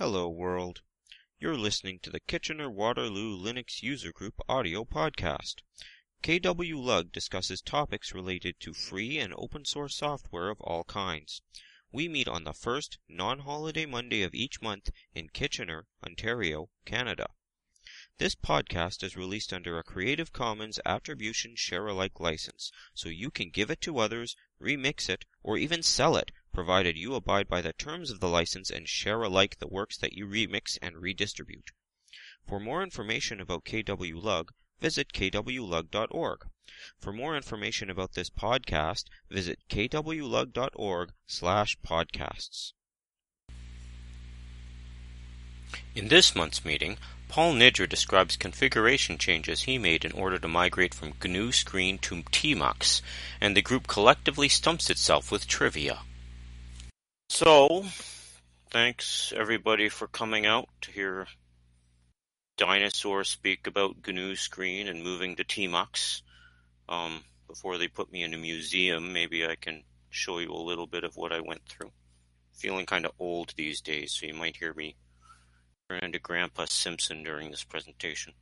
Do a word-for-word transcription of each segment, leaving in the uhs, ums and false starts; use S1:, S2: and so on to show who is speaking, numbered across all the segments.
S1: Hello world. You're listening to the Kitchener-Waterloo Linux User Group audio podcast. K W Lug discusses topics related to free and open source software of all kinds. We meet on the first non-holiday Monday of each month in Kitchener, Ontario, Canada. This podcast is released under a Creative Commons Attribution Share-alike license, so you can give it to others, remix it, or even sell it, provided you abide by the terms of the license and share alike the works that you remix and redistribute. For more information about K W Lug, visit k w lug dot org. For more information about this podcast, visit k w lug dot org slash podcasts. In this month's meeting, Paul Nidger describes configuration changes he made in order to migrate from G N U Screen to Tmux, and the group collectively stumps itself with trivia. So, thanks everybody for coming out to hear Dinosaur speak about G N U Screen and moving to Tmux. Um, before they put me in a museum, maybe I can show you a little bit of what I went through. Feeling kind of old these days, so you might hear me turn into Grandpa Simpson during this presentation.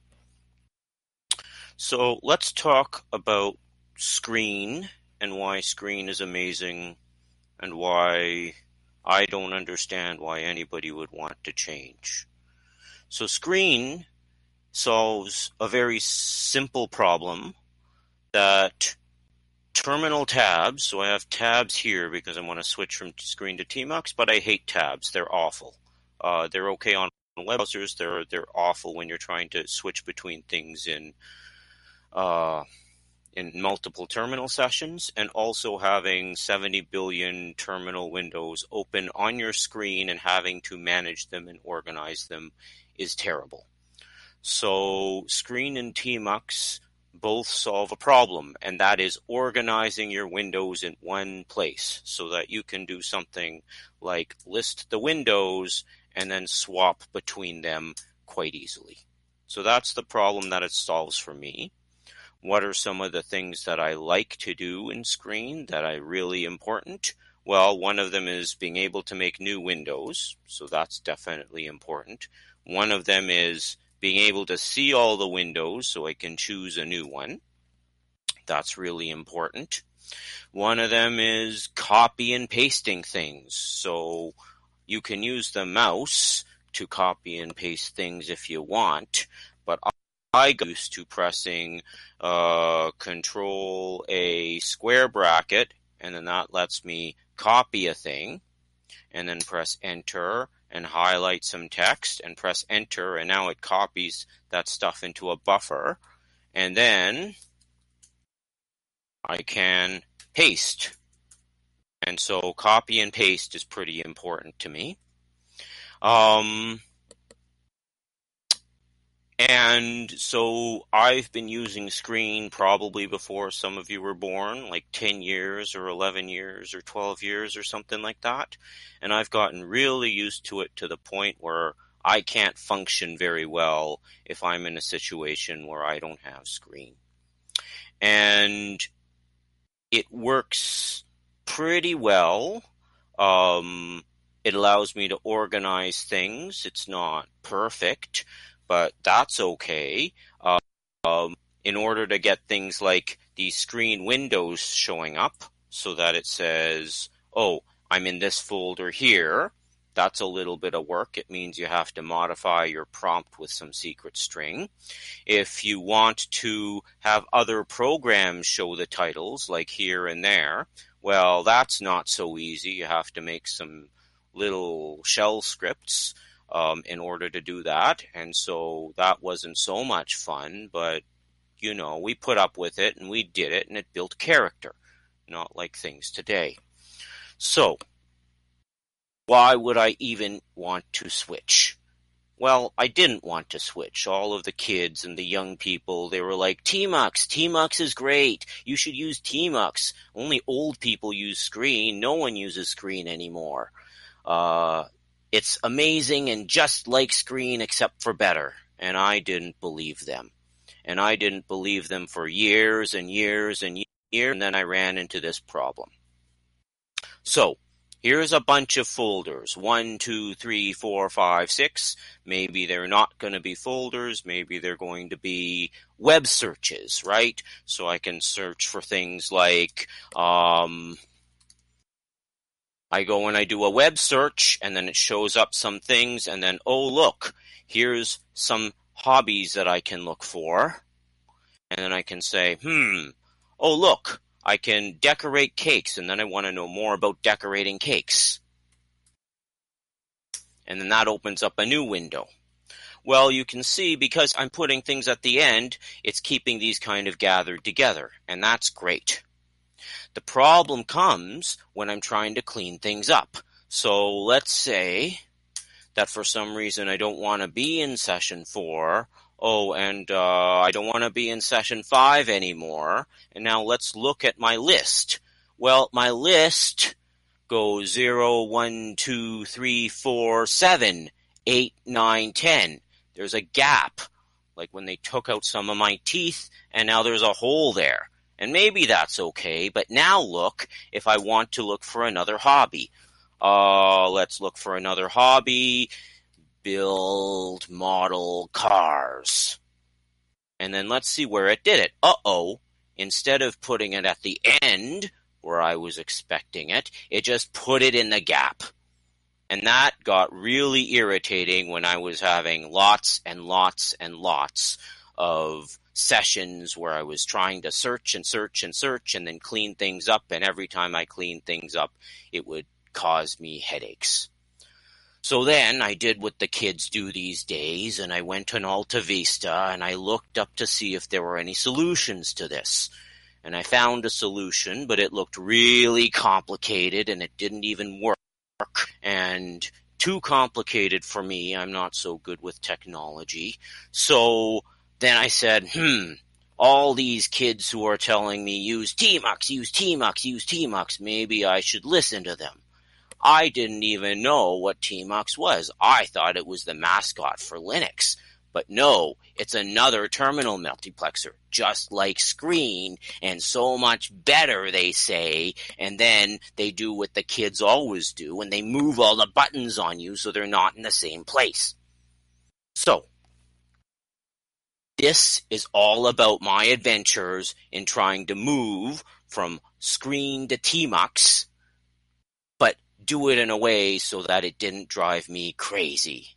S1: So, let's talk about Screen and why Screen is amazing and why I don't understand why anybody would want to change. So Screen solves a very simple problem that terminal tabs, so I have tabs here because I want to switch from Screen to Tmux, but I hate tabs. They're awful. Uh, they're okay on web browsers. They're, they're awful when you're trying to switch between things in uh, in multiple terminal sessions, and also having seventy billion terminal windows open on your screen and having to manage them and organize them is terrible. So Screen and Tmux both solve a problem, and that is organizing your windows in one place so that you can do something like list the windows and then swap between them quite easily. So that's the problem that it solves for me. What are some of the things that I like to do in Screen that are really important? Well, one of them is being able to make new windows, so that's definitely important. One of them is being able to see all the windows so I can choose a new one. That's really important. One of them is copy and pasting things, so you can use the mouse to copy and paste things if you want, but I get used to pressing uh, Control a square bracket, and then that lets me copy a thing, and then press Enter and highlight some text and press Enter, and now it copies that stuff into a buffer, and then I can paste. And so copy and paste is pretty important to me. Um... And so I've been using Screen probably before some of you were born, like ten years or eleven years or twelve years or something like that. And I've gotten really used to it to the point where I can't function very well if I'm in a situation where I don't have Screen. And it works pretty well. Um, it allows me to organize things. It's not perfect, but that's okay. Uh, um, in order to get things like these screen windows showing up so that it says, oh, I'm in this folder here, that's a little bit of work. It means you have to modify your prompt with some secret string. If you want to have other programs show the titles, like here and there, well, that's not so easy. You have to make some little shell scripts Um, in order to do that, and so that wasn't so much fun, but, you know, we put up with it, and we did it, and it built character, not like things today. So, why would I even want to switch? Well, I didn't want to switch. All of the kids and the young people, they were like, Tmux, Tmux is great, you should use Tmux. Only old people use Screen, no one uses Screen anymore. Uh... It's amazing and just like Screen except for better. And I didn't believe them. And I didn't believe them for years and years and years. And then I ran into this problem. So Here's a bunch of folders. One, two, three, four, five, six. Maybe they're not going to be folders. Maybe they're going to be web searches, right? So I can search for things like, um, I go and I do a web search, and then it shows up some things, and then, oh, look, here's some hobbies that I can look for. And then I can say, hmm, oh, look, I can decorate cakes, and then I want to know more about decorating cakes. And then that opens up a new window. Well, you can see, because I'm putting things at the end, it's keeping these kind of gathered together, and that's great. The problem comes when I'm trying to clean things up. So let's say that for some reason I don't want to be in session four. Oh, and uh, I don't want to be in session five anymore. And now let's look at my list. Well, my list goes zero, one, two, three, four, seven, eight, nine, ten. There's a gap, like when they took out some of my teeth, and now there's a hole there. And maybe that's okay, but now look, if I want to look for another hobby. Uh, let's look for another hobby. Build model cars. And then let's see where it did it. Uh-oh. Instead of putting it at the end, where I was expecting it, it just put it in the gap. And that got really irritating when I was having lots and lots and lots of sessions where I was trying to search and search and search and then clean things up. And every time I cleaned things up, it would cause me headaches. So then I did what the kids do these days, and I went on Alta Vista, and I looked up to see if there were any solutions to this. And I found a solution, but it looked really complicated, and it didn't even work. And too complicated for me. I'm not so good with technology. So then I said, hmm, all these kids who are telling me use Tmux, use Tmux, use Tmux, maybe I should listen to them. I didn't even know what Tmux was. I thought it was the mascot for Linux. But no, it's another terminal multiplexer, just like Screen, and so much better, they say. And then they do what the kids always do, and they move all the buttons on you so they're not in the same place. So, this is all about my adventures in trying to move from Screen to Tmux, but do it in a way so that it didn't drive me crazy.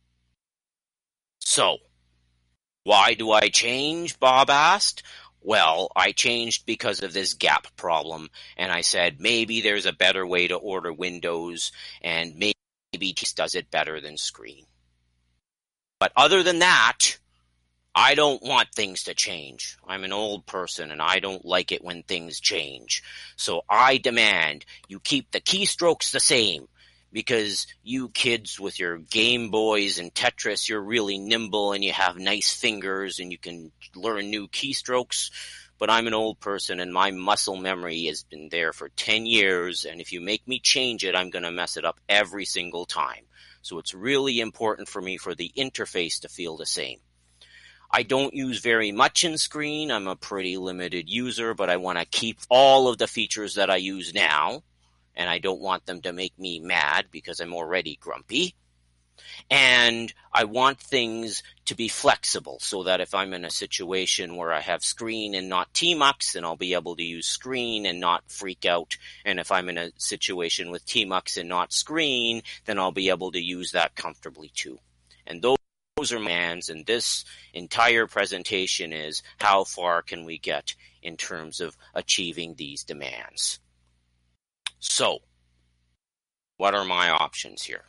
S1: So, why do I change? Bob asked. Well, I changed because of this gap problem, and I said maybe there's a better way to order windows, and maybe Tmux does it better than Screen. But other than that, I don't want things to change. I'm an old person, and I don't like it when things change. So I demand you keep the keystrokes the same. Because you kids with your Game Boys and Tetris, you're really nimble and you have nice fingers and you can learn new keystrokes. But I'm an old person and my muscle memory has been there for ten years. And if you make me change it, I'm going to mess it up every single time. So it's really important for me for the interface to feel the same. I don't use very much in Screen. I'm a pretty limited user, but I want to keep all of the features that I use now. And I don't want them to make me mad because I'm already grumpy. And I want things to be flexible so that if I'm in a situation where I have Screen and not Tmux, then I'll be able to use Screen and not freak out. And if I'm in a situation with Tmux and not Screen, then I'll be able to use that comfortably too. And those Those are my demands, and this entire presentation is how far can we get in terms of achieving these demands. So, what are my options here?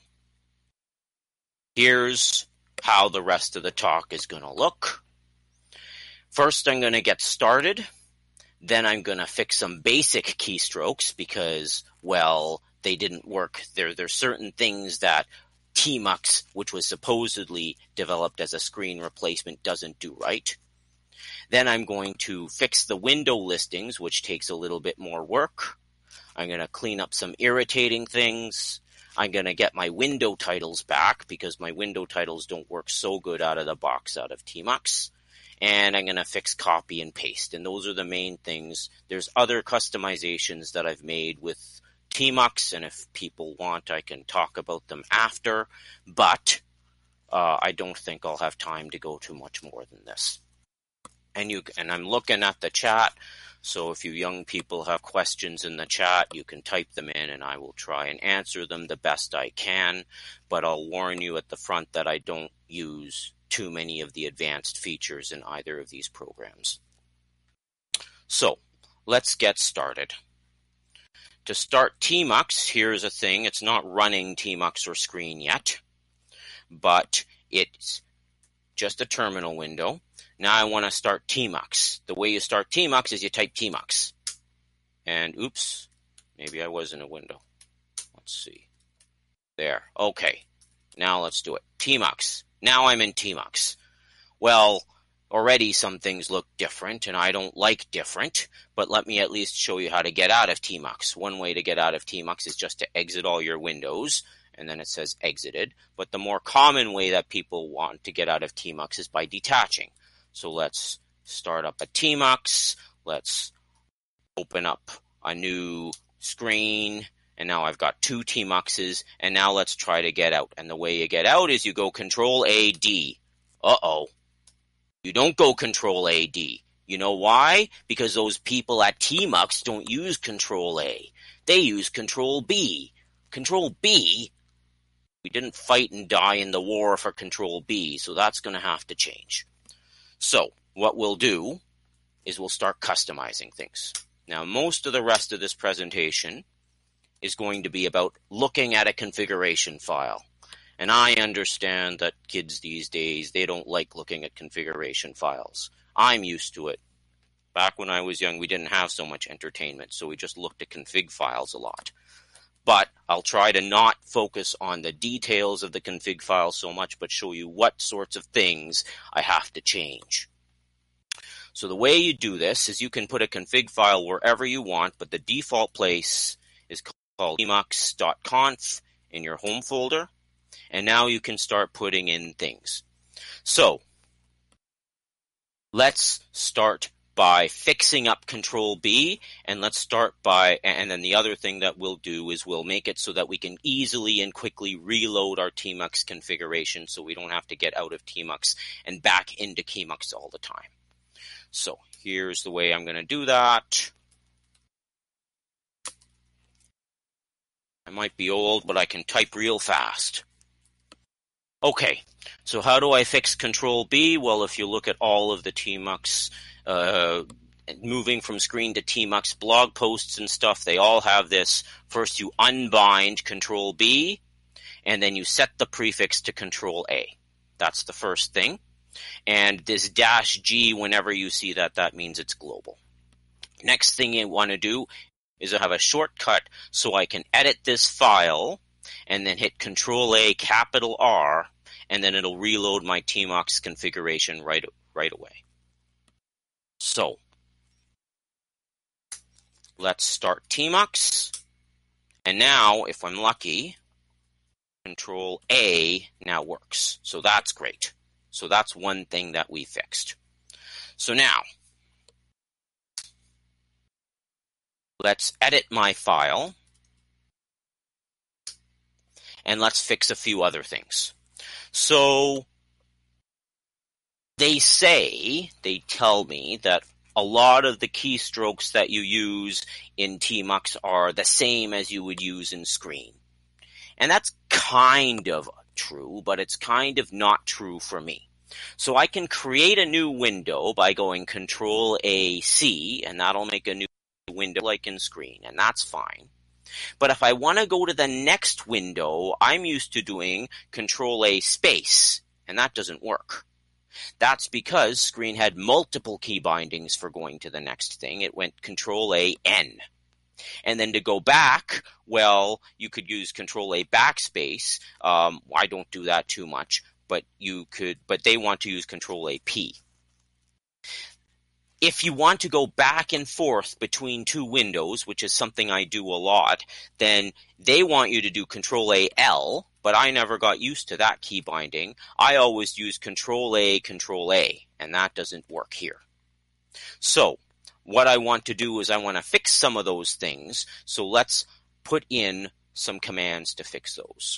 S1: Here's how the rest of the talk is going to look. First, I'm going to get started. Then I'm going to fix some basic keystrokes because, well, they didn't work. There, there's certain things that Tmux, which was supposedly developed as a Screen replacement, doesn't do right. Then I'm going to fix the window listings, which takes a little bit more work. I'm going to clean up some irritating things. I'm going to get my window titles back because my window titles don't work so good out of the box out of Tmux. And I'm going to fix copy and paste. And those are the main things. There's other customizations that I've made with tmux, and if people want, I can talk about them after, but uh, I don't think I'll have time to go too much more than this. And you and I'm looking at the chat, so if you young people have questions in the chat, you can type them in and I will try and answer them the best I can, but I'll warn you at the front that I don't use too many of the advanced features in either of these programs. So, let's get started. To start tmux, here's a thing. It's not running tmux or screen yet, but it's just a terminal window. Now I want to start tmux. The way you start tmux is you type tmux. And oops, maybe I was in a window. Let's see. There. Okay. Now let's do it. tmux. Now I'm in tmux. Well, already some things look different, and I don't like different, but let me at least show you how to get out of tmux. One way to get out of tmux is just to exit all your windows, and then it says exited. But the more common way that people want to get out of tmux is by detaching. So let's start up a tmux. Let's open up a new screen. And now I've got two tmuxes. And now let's try to get out. And the way you get out is you go Control A D. Uh-oh. You don't go Control A D. You know why? Because those people at tmux don't use Control A. They use Control B. Control B? We didn't fight and die in the war for Control B, so that's going to have to change. So, what we'll do is we'll start customizing things. Now, most of the rest of this presentation is going to be about looking at a configuration file. And I understand that kids these days, they don't like looking at configuration files. I'm used to it. Back when I was young, we didn't have so much entertainment, so we just looked at config files a lot. But I'll try to not focus on the details of the config file so much, but show you what sorts of things I have to change. So the way you do this is you can put a config file wherever you want, but the default place is called tmux dot conf in your home folder. And now you can start putting in things. So let's start by fixing up Control B, and let's start by, and then the other thing that we'll do is we'll make it so that we can easily and quickly reload our tmux configuration so we don't have to get out of tmux and back into tmux all the time. So here's the way I'm going to do that. I might be old, but I can type real fast. Okay, so how do I fix Control B? Well, if you look at all of the tmux Uh, moving from screen to tmux blog posts and stuff, they all have this. First you unbind Control B, and then you set the prefix to Control A. That's the first thing. And this dash G, whenever you see that, that means it's global. Next thing you want to do is I have a shortcut so I can edit this file and then hit Control A capital R, and then it'll reload my tmux configuration right, right away. So, let's start tmux, and now, if I'm lucky, Control A now works. So that's great. So that's one thing that we fixed. So now, let's edit my file, and let's fix a few other things. So, They say, they tell me, that a lot of the keystrokes that you use in tmux are the same as you would use in screen. And that's kind of true, but it's kind of not true for me. So I can create a new window by going Control A C, and that'll make a new window like in screen, and that's fine. But if I want to go to the next window, I'm used to doing Control A space, and that doesn't work. That's because screen had multiple key bindings for going to the next thing. It went Control A N. And then to go back, well, you could use Control A backspace. Um, I don't do that too much, but you could, but they want to use Control A P. If you want to go back and forth between two windows, which is something I do a lot, then they want you to do Control A L, but I never got used to that key binding. I always use Control A, Control A, and that doesn't work here. So, what I want to do is I want to fix some of those things. So let's put in some commands to fix those.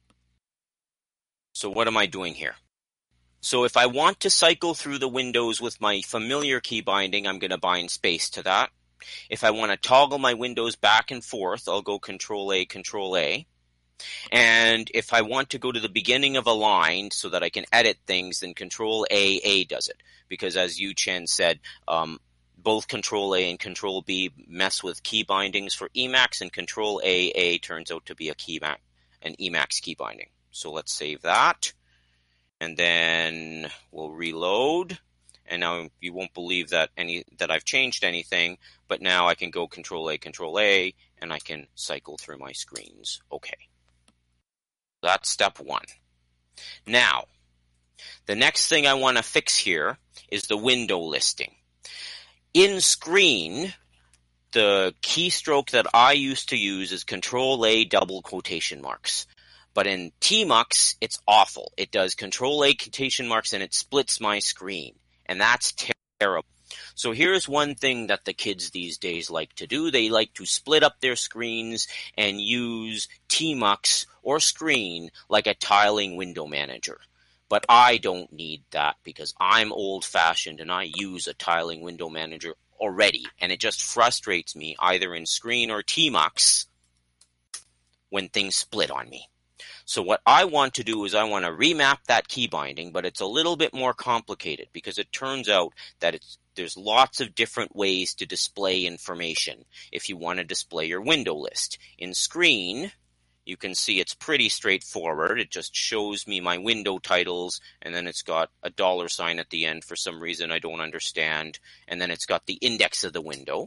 S1: So what am I doing here? So if I want to cycle through the windows with my familiar key binding, I'm going to bind space to that. If I want to toggle my windows back and forth, I'll go Control A, Control A. And if I want to go to the beginning of a line so that I can edit things, then Control A, A does it. Because as Yu Chen said, um, both Control A and Control B mess with key bindings for Emacs, and Control A, A turns out to be a key ma- an Emacs key binding. So let's save that. And then we'll reload. And now you won't believe that any that I've changed anything, but now I can go Control A, Control A, and I can cycle through my screens. Okay. That's step one. Now, the next thing I want to fix here is the window listing. In Screen, the keystroke that I used to use is Control A double quotation marks. But in Tmux, it's awful. It does Control A quotation marks and it splits my screen. And that's terrible. So here's one thing that the kids these days like to do. They like to split up their screens and use Tmux or Screen like a tiling window manager. But I don't need that because I'm old-fashioned and I use a tiling window manager already. And it just frustrates me either in Screen or Tmux when things split on me. So what I want to do is I want to remap that key binding, but it's a little bit more complicated because it turns out that it's there's lots of different ways to display information if you want to display your window list. In Screen, you can see it's pretty straightforward. It just shows me my window titles, and then it's got a dollar sign at the end for some reason I don't understand, and then it's got the index of the window.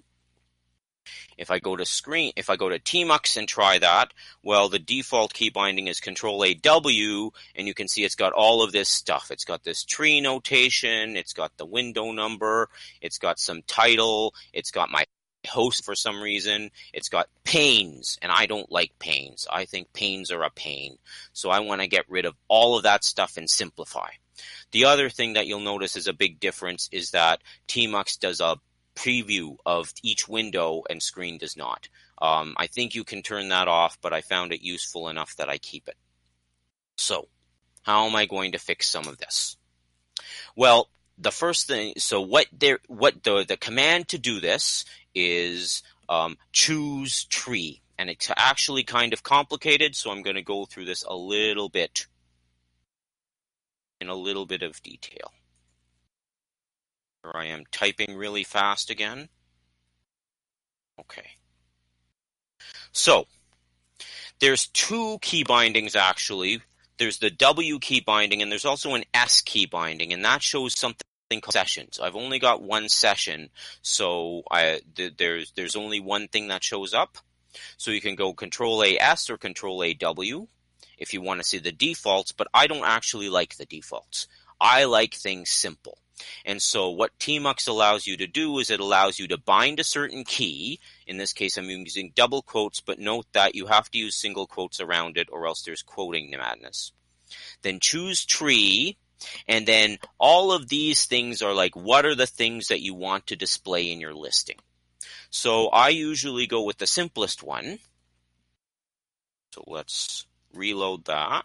S1: If I go to Screen, if I go to Tmux and try that, well, the default key binding is Control A W, and you can see it's got all of this stuff. It's got this tree notation, it's got the window number, it's got some title, it's got my host for some reason, it's got panes, and I don't like panes. I think panes are a pain. So I want to get rid of all of that stuff and simplify. The other thing that you'll notice is a big difference is that Tmux does a preview of each window and Screen does not. Um, I think you can turn that off, but I found it useful enough that I keep it. So, how am I going to fix some of this? Well, the first thing, so what there, what the the command to do this is um, choose tree, and it's actually kind of complicated. So I'm going to go through this a little bit in a little bit of detail. Here I am typing really fast again. Okay. So, there's two key bindings actually. There's the W key binding and there's also an S key binding, and that shows something called sessions. I've only got one session, so I, th- there's there's only one thing that shows up. So you can go Control A S or Control A W if you want to see the defaults, but I don't actually like the defaults. I like things simple. And so what Tmux allows you to do is it allows you to bind a certain key. In this case, I'm using double quotes, but note that you have to use single quotes around it or else there's quoting madness. Then choose tree, and then all of these things are like, what are the things that you want to display in your listing? So I usually go with the simplest one. So let's reload that.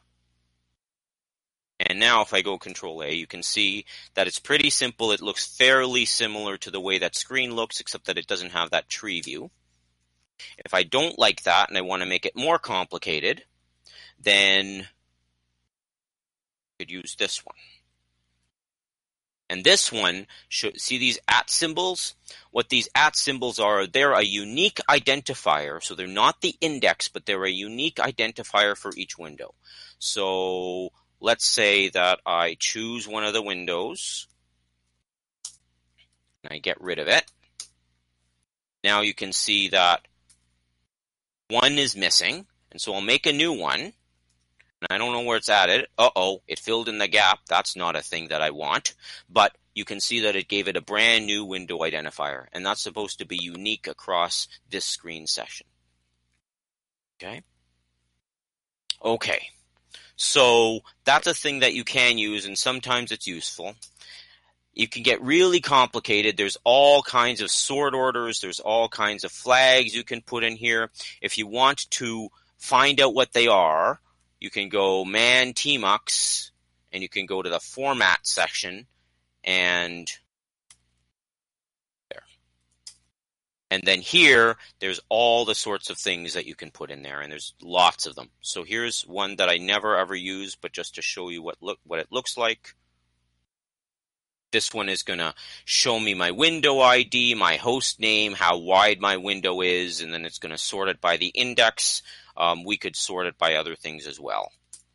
S1: And now if I go Control A, you can see that it's pretty simple. It looks fairly similar to the way that Screen looks, except that it doesn't have that tree view. If I don't like that and I want to make it more complicated, then I could use this one. And this one, should, see these at symbols? What these at symbols are, they're a unique identifier. So they're not the index, but they're a unique identifier for each window. So let's say that I choose one of the windows and I get rid of it. Now you can see that one is missing, and so I'll make a new one. And I don't know where it's added. Uh-oh, it filled in the gap. That's not a thing that I want. But you can see that it gave it a brand new window identifier, and that's supposed to be unique across this screen session. Okay? Okay. So that's a thing that you can use, and sometimes it's useful. you can get really complicated. There's all kinds of sort orders. There's all kinds of flags you can put in here. If you want to find out what they are, you can go man tmux, and you can go to the format section, and there. And then here, there's all the sorts of things that you can put in there, and there's lots of them. So here's one that I never ever use, but just to show you what look what it looks like. This one is going to show me my window I D, my host name, how wide my window is, and then it's going to sort it by the index. Um, we could sort it by other things as well.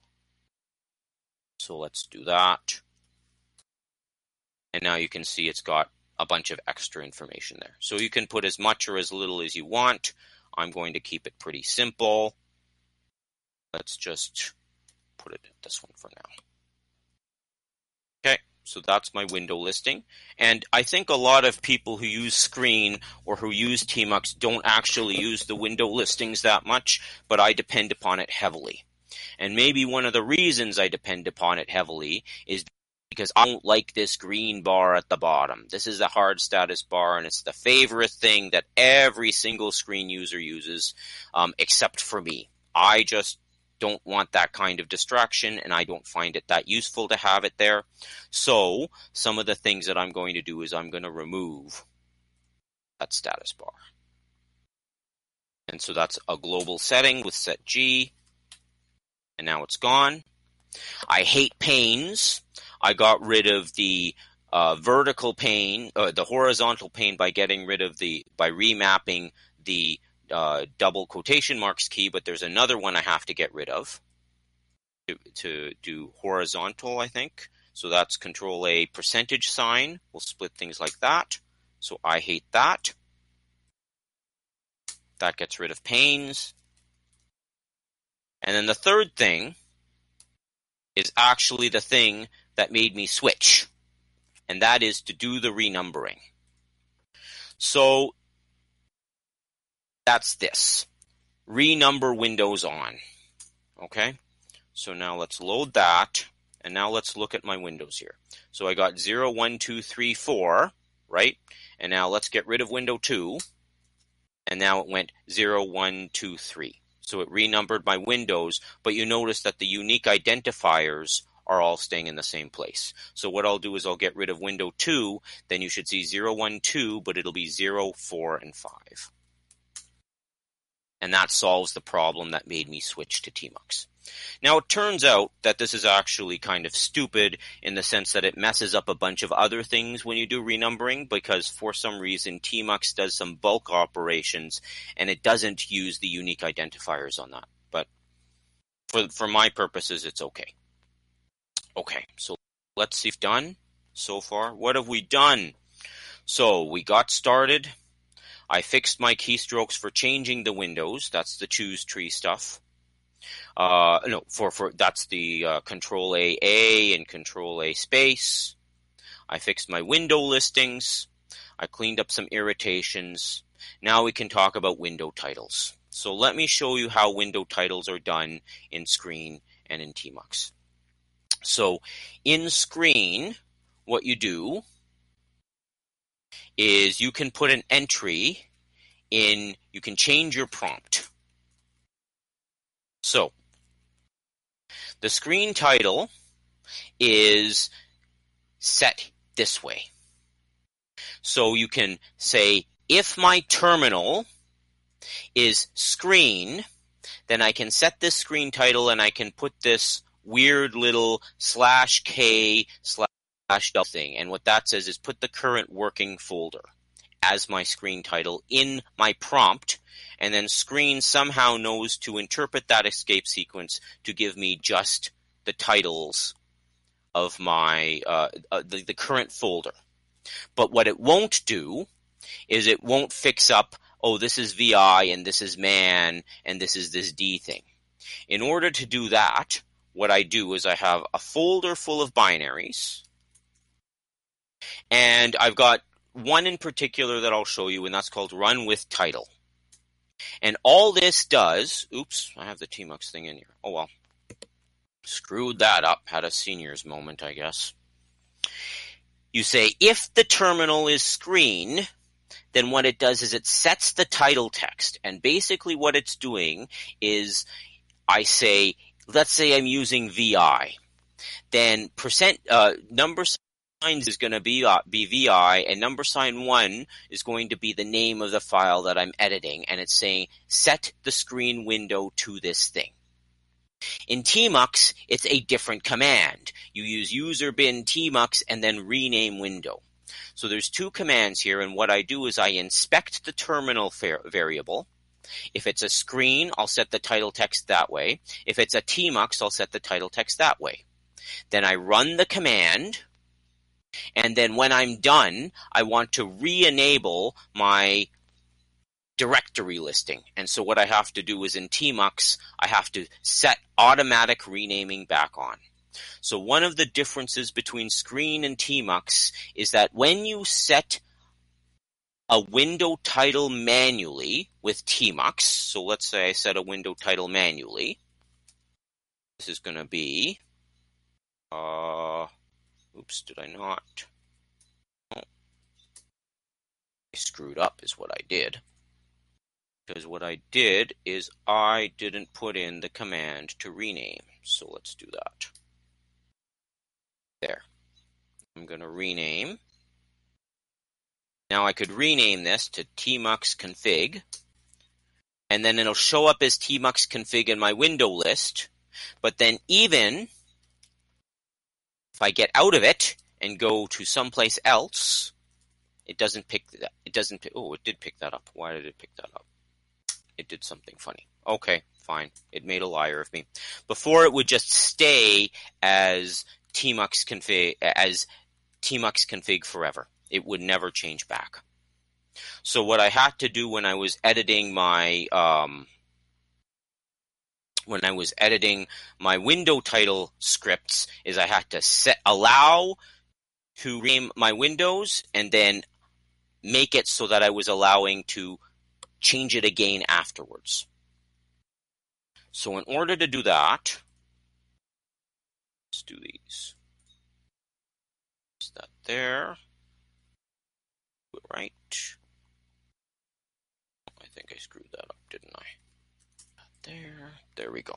S1: So let's do that. And now you can see it's got a bunch of extra information there. So you can put as much or as little as you want. I'm going to keep it pretty simple. Let's just put it in this one for now. Okay. So that's my window listing. And I think a lot of people who use Screen or who use tmux don't actually use the window listings that much, but I depend upon it heavily. And maybe one of the reasons I depend upon it heavily is because I don't like this green bar at the bottom. This is the hard status bar, and it's the favorite thing that every single Screen user uses, um, except for me. I just don't want that kind of distraction, and I don't find it that useful to have it there. So some of the things that I'm going to do is I'm going to remove that status bar. And so that's a global setting with set G, and now it's gone. I hate panes. I got rid of the uh, vertical pane, uh, the horizontal pane by getting rid of the, by remapping the Uh, double quotation marks key, but there's another one I have to get rid of to, to do horizontal, I think. So that's control A percentage sign. We'll split things like that. So I hate that. That gets rid of panes. And then the third thing is actually the thing that made me switch, and that is to do the renumbering. So that's this. Renumber windows on. Okay? So now let's load that. And now let's look at my windows here. So I got zero, one, two, three, four, right? And now let's get rid of window two. And now it went zero, one, two, three. So it renumbered my windows, but you notice that the unique identifiers are all staying in the same place. So what I'll do is I'll get rid of window two, then you should see zero, one, two, but it'll be zero, four, and five. And that solves the problem that made me switch to tmux. Now, it turns out that this is actually kind of stupid in the sense that it messes up a bunch of other things when you do renumbering, because for some reason tmux does some bulk operations and it doesn't use the unique identifiers on that. But for, for my purposes, it's okay. Okay, so let's see if done so far. What have we done? So we got started. I fixed my keystrokes for changing the windows. That's the choose tree stuff. Uh, no, for, for that's the uh, control A A and control A space. I fixed my window listings. I cleaned up some irritations. Now we can talk about window titles. So let me show you how window titles are done in Screen and in tmux. So in Screen, what you do is you can put an entry in, you can change your prompt. So the Screen title is set this way. So you can say, if my terminal is Screen, then I can set this Screen title and I can put this weird little slash K slash thing. And what that says is put the current working folder as my Screen title in my prompt, and then Screen somehow knows to interpret that escape sequence to give me just the titles of my uh, uh, the, the current folder. But what it won't do is it won't fix up, oh, this is V I and this is man and this is this D thing. In order to do that, what I do is I have a folder full of binaries, and I've got one in particular that I'll show you, and that's called run with title. And all this does, oops, I have the tmux thing in here. Oh well, screwed that up. Had a senior's moment, I guess. you say if the terminal is screen, then what it does is it sets the title text. And basically what it's doing is I say, let's say I'm using V I. Then percent uh, number signs is going to be, uh, be V I, and number sign one is going to be the name of the file that I'm editing. And it's saying set the screen window to this thing. In tmux, it's a different command. You use user bin tmux and then rename window. So there's two commands here, and what I do is I inspect the terminal variable. If it's a screen, I'll set the title text that way. If it's a tmux, I'll set the title text that way. Then I run the command, and then when I'm done, I want to re-enable my directory listing. And so what I have to do is in tmux, I have to set automatic renaming back on. So one of the differences between screen and tmux is that when you set a window title manually with tmux, so let's say I set a window title manually, this is going to be, uh, oops, did I not? Oh, I screwed up is what I did. Because what I did is I didn't put in the command to rename. So let's do that. There. I'm going to rename. Now I could rename this to tmux config. And then it'll show up as tmux config in my window list. But then even if I get out of it and go to someplace else, it doesn't pick that. It doesn't pick. Oh, it did pick that up. Why did it pick that up? It did something funny. Okay, fine. It made a liar of me. Before it would just stay as tmux config as tmux config forever. It would never change back. So what I had to do when I was editing my um, when I was editing my window title scripts is I had to set allow to rename my windows and then make it so that I was allowing to change it again afterwards. So in order to do that, let's do these. Is that there? Do it right. I think I screwed that up, didn't I? There. There we go.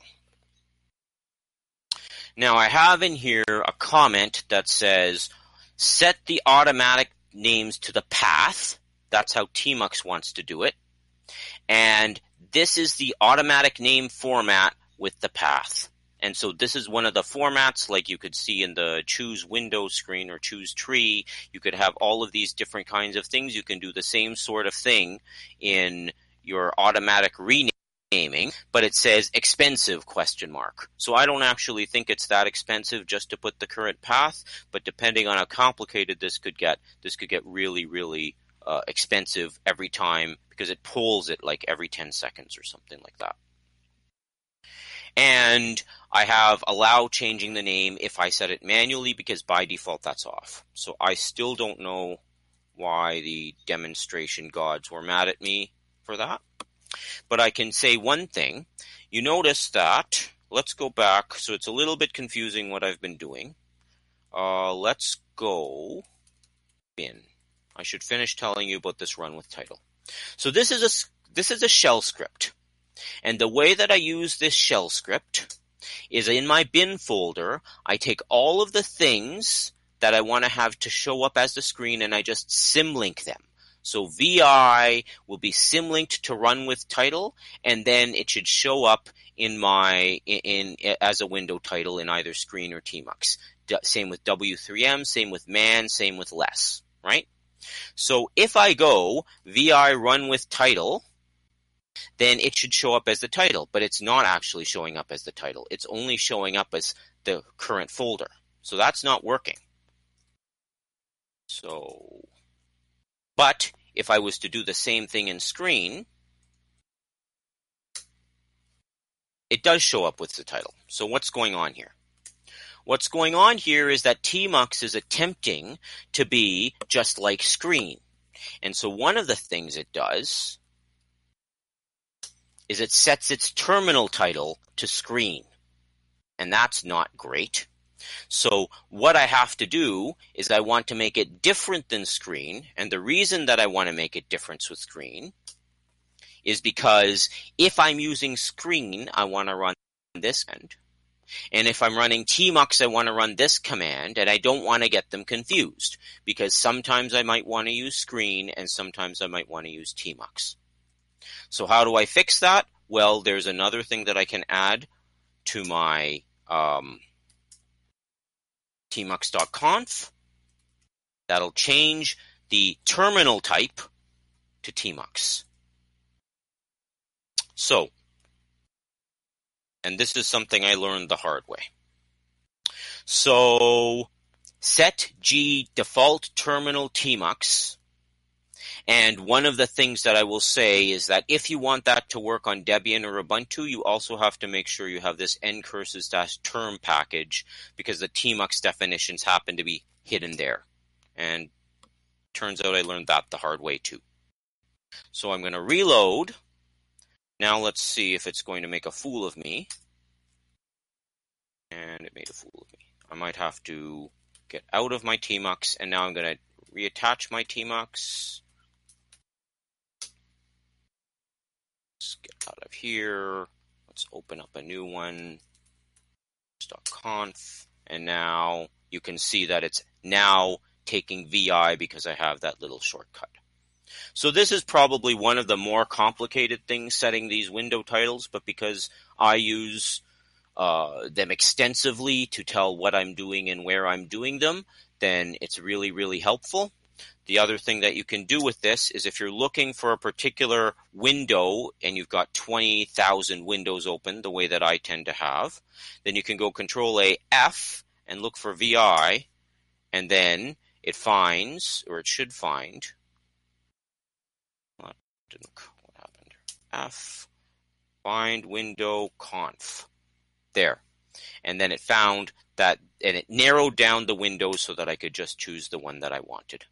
S1: Now I have in here a comment that says, set the automatic names to the path. That's how tmux wants to do it. And this is the automatic name format with the path. And so this is one of the formats, like you could see in the choose window screen or choose tree. You could have all of these different kinds of things. You can do the same sort of thing in your automatic renaming, but it says expensive question mark. So I don't actually think it's that expensive just to put the current path, but depending on how complicated this could get, this could get really, really uh, expensive every time because it pulls it like every ten seconds or something like that. And I have allow changing the name if I set it manually because by default that's off. So I still don't know why the demonstration gods were mad at me for that. But I can say one thing. You notice that, let's go back. So it's a little bit confusing what I've been doing. Uh, let's go in. I should finish telling you about this run with title. So this is a, this is a shell script. And the way that I use this shell script is in my bin folder, I take all of the things that I want to have to show up as the screen and I just symlink them. So V I will be symlinked to run with title, and then it should show up in my in, in as a window title in either screen or tmux. D- same with W three M, same with man, same with less, right? So if I go V I run with title, then it should show up as the title, but it's not actually showing up as the title. It's only showing up as the current folder. So that's not working. So, but if I was to do the same thing in screen, it does show up with the title. So what's going on here? What's going on here is that tmux is attempting to be just like screen. And so one of the things it does is it sets its terminal title to screen. And that's not great. So what I have to do is I want to make it different than screen. And the reason that I want to make it different with screen is because if I'm using screen, I want to run this command. And if I'm running tmux, I want to run this command, and I don't want to get them confused because sometimes I might want to use screen and sometimes I might want to use tmux. So how do I fix that? Well, there's another thing that I can add to my um, tmux.conf. That'll change the terminal type to tmux. So, and this is something I learned the hard way. So, set g default terminal tmux. And one of the things that I will say is that if you want that to work on Debian or Ubuntu, you also have to make sure you have this ncurses-term package because the tmux definitions happen to be hidden there. And turns out I learned that the hard way too. So I'm going to reload. Now let's see if it's going to make a fool of me. And it made a fool of me. I might have to get out of my tmux, and now I'm going to reattach my tmux. Let's get out of here. Let's open up a new one. .conf. And now you can see that it's now taking V I because I have that little shortcut. So this is probably one of the more complicated things, setting these window titles, but because I use uh, them extensively to tell what I'm doing and where I'm doing them, then it's really, really helpful. The other thing that you can do with this is if you're looking for a particular window and you've got twenty thousand windows open, the way that I tend to have, then you can go Control A F and look for V I, and then it finds, or it should find, what happened? F, find window conf. There. And then it found that, and it narrowed down the windows so that I could just choose the one that I wanted.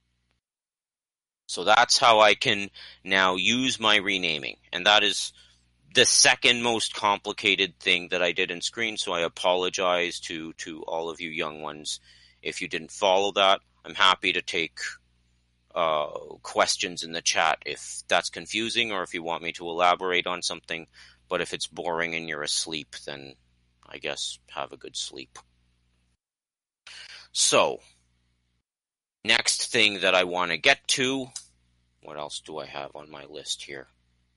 S1: So that's how I can now use my renaming. And that is the second most complicated thing that I did in screen. So I apologize to, to all of you young ones if you didn't follow that. I'm happy to take uh, questions in the chat if that's confusing or if you want me to elaborate on something. But if it's boring and you're asleep, then I guess have a good sleep. So, next thing that I want to get to, what else do I have on my list here?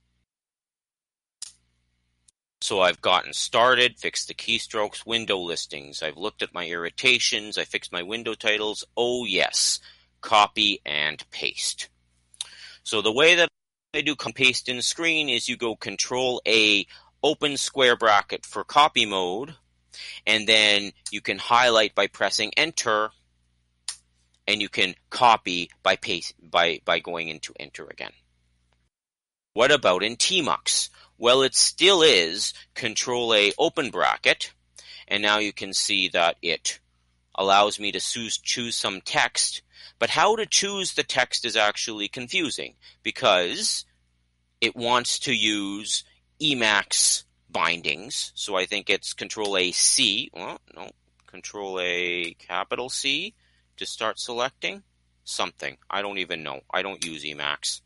S1: So I've gotten started, fixed the keystrokes, window listings. I've looked at my irritations. I fixed my window titles. Oh yes, copy and paste. So the way that I do paste in screen is you go Control A, open square bracket for copy mode, and then you can highlight by pressing Enter, and you can copy by paste by, by going into Enter again. What about in tmux? Well, it still is Control A, open bracket, and now you can see that it allows me to choose some text, but how to choose the text is actually confusing because it wants to use Emacs bindings, so I think it's Control A C, well, no, Control A capital C to start selecting something. I don't even know. I don't use Emacs.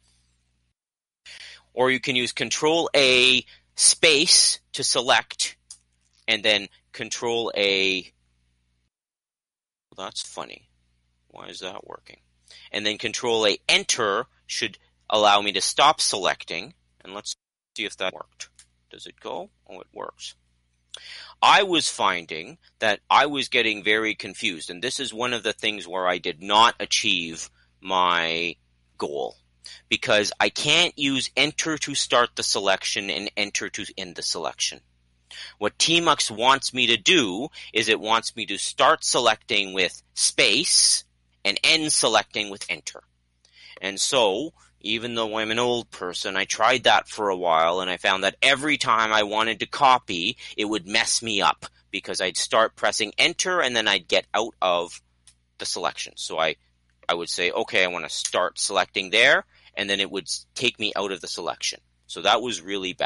S1: Or you can use Control A space to select, and then Control A. Well, that's funny. Why is that working? And then Control A enter should allow me to stop selecting, and let's see if that worked. Does it go? Oh, it works. I was finding that I was getting very confused, and this is one of the things where I did not achieve my goal, because I can't use enter to start the selection and enter to end the selection. What tmux wants me to do is it wants me to start selecting with space and end selecting with enter. And so, even though I'm an old person, I tried that for a while, and I found that every time I wanted to copy, it would mess me up because I'd start pressing enter and then I'd get out of the selection. So I, I would say, okay, I want to start selecting there, and then it would take me out of the selection. So that was really bad.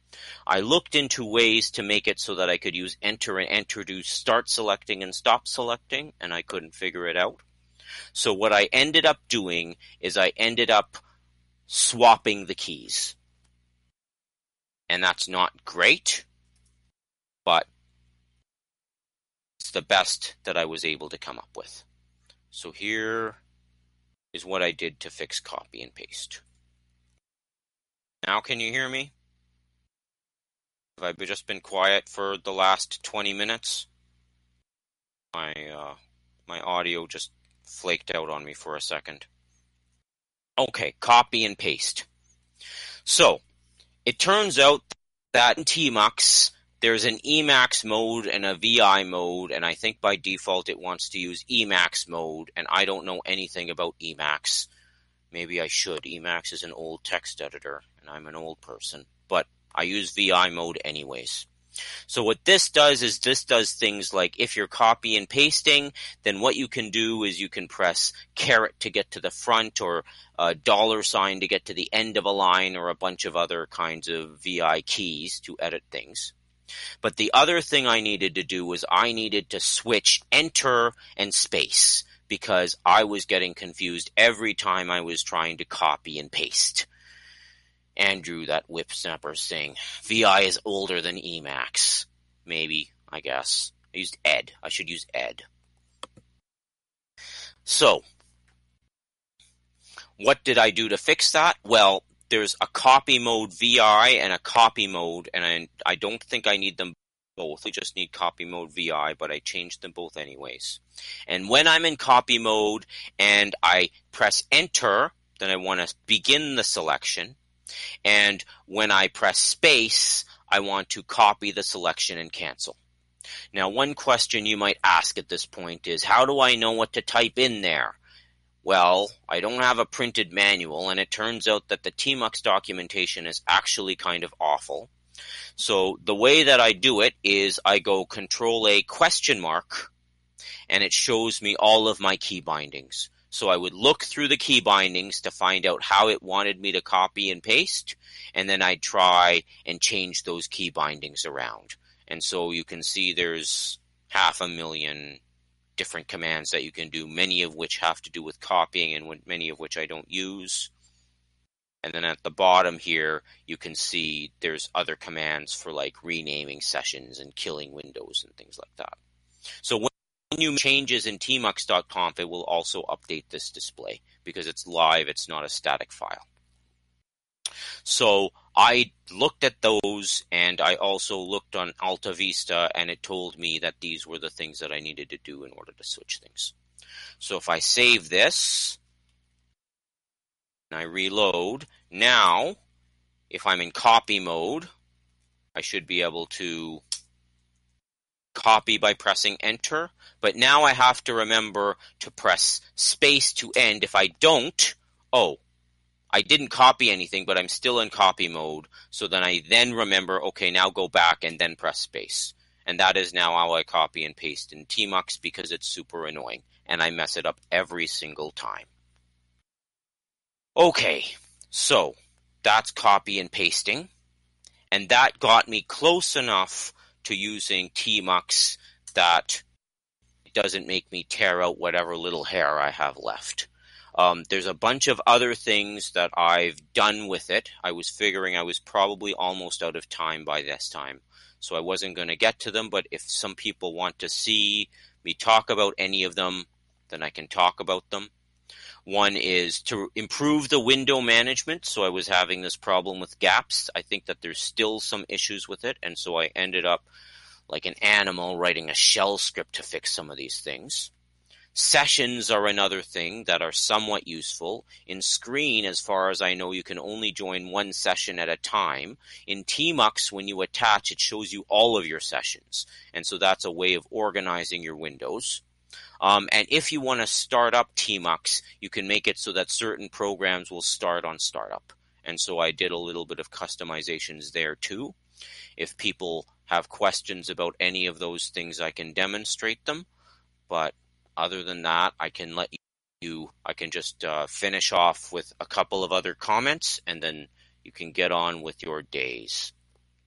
S1: I looked into ways to make it so that I could use enter and enter to start selecting and stop selecting, and I couldn't figure it out. So what I ended up doing is I ended up swapping the keys. And that's not great, but it's the best that I was able to come up with. So here is what I did to fix copy and paste. Now can you hear me? Have I just been quiet for the last twenty minutes? My uh, my audio just flaked out on me for a second. Okay, copy and paste. So, it turns out that in Tmux, there's an Emacs mode and a V I mode, and I think by default it wants to use Emacs mode, and I don't know anything about Emacs. Maybe I should. Emacs is an old text editor, and I'm an old person, but I use V I mode anyways. So what this does is this does things like if you're copy and pasting, then what you can do is you can press caret to get to the front or a dollar sign to get to the end of a line or a bunch of other kinds of V I keys to edit things. But the other thing I needed to do was I needed to switch enter and space because I was getting confused every time I was trying to copy and paste. Andrew, that whipsnapper, saying, V I is older than Emacs. Maybe, I guess. I used Ed. I should use Ed. So, what did I do to fix that? Well, there's a copy mode V I and a copy mode, and I, I don't think I need them both. I just need copy mode V I, but I changed them both anyways. And when I'm in copy mode and I press enter, then I want to begin the selection. And when I press space, I want to copy the selection and cancel. Now, one question you might ask at this point is, how do I know what to type in there? Well, I don't have a printed manual, and it turns out that the Tmux documentation is actually kind of awful. So the way that I do it is I go Control A question mark, and it shows me all of my key bindings. So I would look through the key bindings to find out how it wanted me to copy and paste, and then I'd try and change those key bindings around. And so you can see there's half a million different commands that you can do, many of which have to do with copying and many of which I don't use. And then at the bottom here, you can see there's other commands for like renaming sessions and killing windows and things like that. So when When you make changes in tmux dot conf, it will also update this display because it's live, it's not a static file. So I looked at those, and I also looked on AltaVista, and it told me that these were the things that I needed to do in order to switch things. So if I save this, and I reload, now, if I'm in copy mode, I should be able to copy by pressing enter, but now I have to remember to press space to end. If I don't, oh, I didn't copy anything, but I'm still in copy mode. So then I then remember, okay, now go back and then press space. And that is now how I copy and paste in Tmux because it's super annoying and I mess it up every single time. Okay, so that's copy and pasting. And that got me close enough to using Tmux that it doesn't make me tear out whatever little hair I have left. Um, there's a bunch of other things that I've done with it. I was figuring I was probably almost out of time by this time, so I wasn't going to get to them, but if some people want to see me talk about any of them, then I can talk about them. One is to improve the window management. So I was having this problem with gaps. I think that there's still some issues with it. And so I ended up like an animal writing a shell script to fix some of these things. Sessions are another thing that are somewhat useful. In Screen, as far as I know, you can only join one session at a time. In Tmux, when you attach, it shows you all of your sessions. And so that's a way of organizing your windows. Um, and if you want to start up Tmux, you can make it so that certain programs will start on startup. And so I did a little bit of customizations there too. If people have questions about any of those things, I can demonstrate them. But other than that, I can let you, I can just uh, finish off with a couple of other comments, and then you can get on with your days.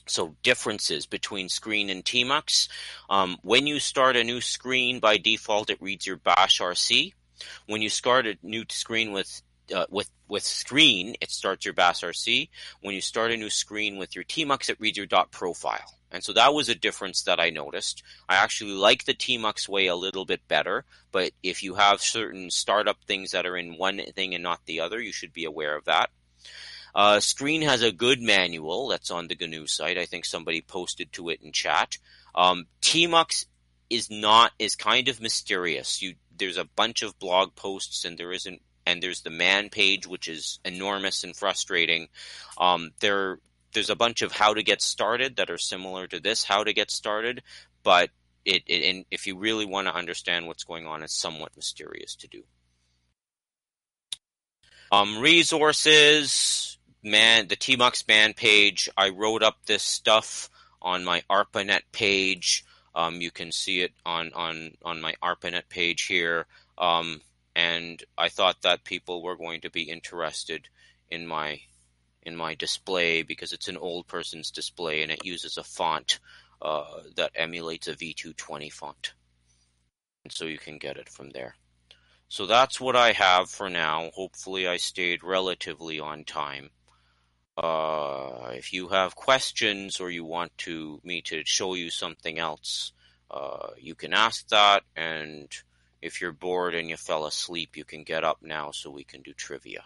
S1: So differences between Screen and Tmux. Um, when you start a new screen, by default, it reads your bash R C. When you start a new screen with uh, with with Screen, it starts your bash R C. When you start a new screen with your Tmux, it reads your .profile. And so that was a difference that I noticed. I actually like the Tmux way a little bit better, but if you have certain startup things that are in one thing and not the other, you should be aware of that. Uh, Screen has a good manual that's on the G N U site. I think somebody posted to it in chat. Um, Tmux is not is kind of mysterious. You there's a bunch of blog posts, and there isn't, and there's the man page, which is enormous and frustrating. Um, there there's a bunch of how to get started that are similar to this how to get started, but it, it and if you really want to understand what's going on, it's somewhat mysterious to do. Um, resources. Man, the Tmux man page, I wrote up this stuff on my ARPANET page. Um, you can see it on, on, on my ARPANET page here. Um, and I thought that people were going to be interested in my in my display because it's an old person's display and it uses a font uh, that emulates a V two twenty font. And so you can get it from there. So that's what I have for now. Hopefully I stayed relatively on time. Uh, if you have questions or you want to me to show you something else, uh, you can ask that. And if you're bored and you fell asleep, you can get up now so we can do trivia.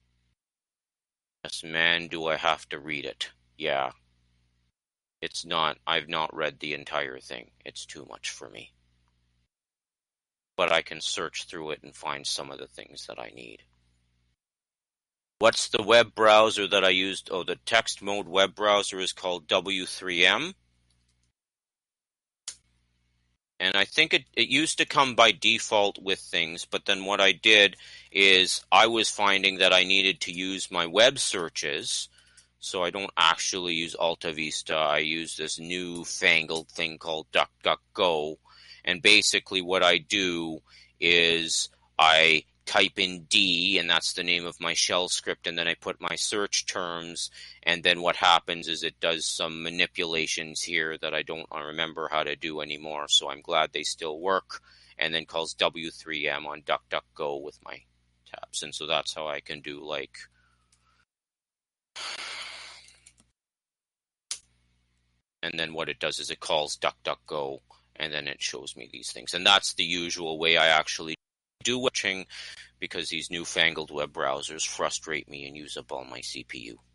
S1: Yes, man, do I have to read it? Yeah. It's not, I've not read the entire thing. It's too much for me. But I can search through it and find some of the things that I need. What's the web browser that I used? Oh, the text mode web browser is called W three M. And I think it, it used to come by default with things, but then what I did is I was finding that I needed to use my web searches, so I don't actually use Alta Vista. I use this new fangled thing called DuckDuckGo, and basically what I do is I type in D, and that's the name of my shell script, and then I put my search terms, and then what happens is it does some manipulations here that I don't remember how to do anymore, so I'm glad they still work, and then calls W three M on DuckDuckGo with my tabs, and so that's how I can do, like, and then what it does is it calls DuckDuckGo, and then it shows me these things, and that's the usual way I actually do watching, because these newfangled web browsers frustrate me and use up all my C P U.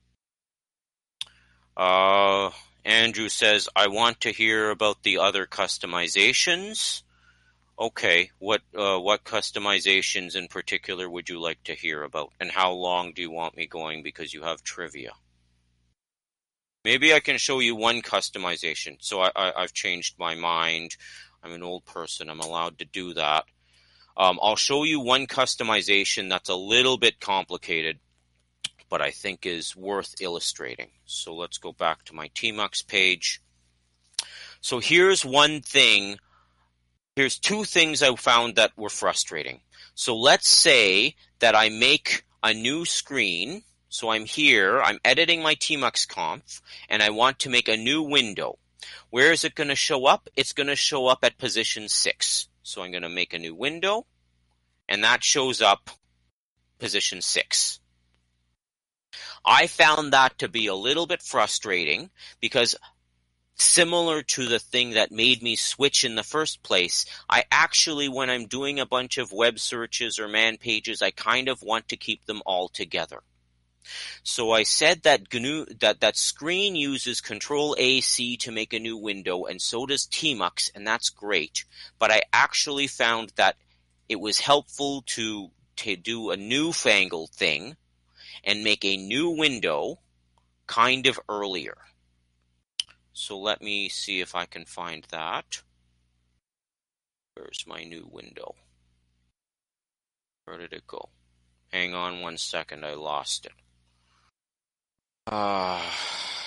S1: Uh, Andrew says, I want to hear about the other customizations. Okay, what uh, what customizations in particular would you like to hear about? And how long do you want me going because you have trivia? Maybe I can show you one customization. So I, I, I've changed my mind. I'm an old person. I'm allowed to do that. Um, I'll show you one customization that's a little bit complicated, but I think is worth illustrating. So let's go back to my Tmux page. So here's one thing. Here's two things I found that were frustrating. So let's say that I make a new screen. So I'm here, I'm editing my Tmux conf, and I want to make a new window. Where is it going to show up? It's going to show up at position six. So I'm going to make a new window, and that shows up position six. I found that to be a little bit frustrating because similar to the thing that made me switch in the first place, I actually, when I'm doing a bunch of web searches or man pages, I kind of want to keep them all together. So I said that G N U, that, that Screen uses Control A C to make a new window, and so does Tmux, and that's great. But I actually found that it was helpful to, to do a newfangled thing and make a new window kind of earlier. So let me see if I can find that. Where's my new window? Where did it go? Hang on one second, I lost it. Ah, uh,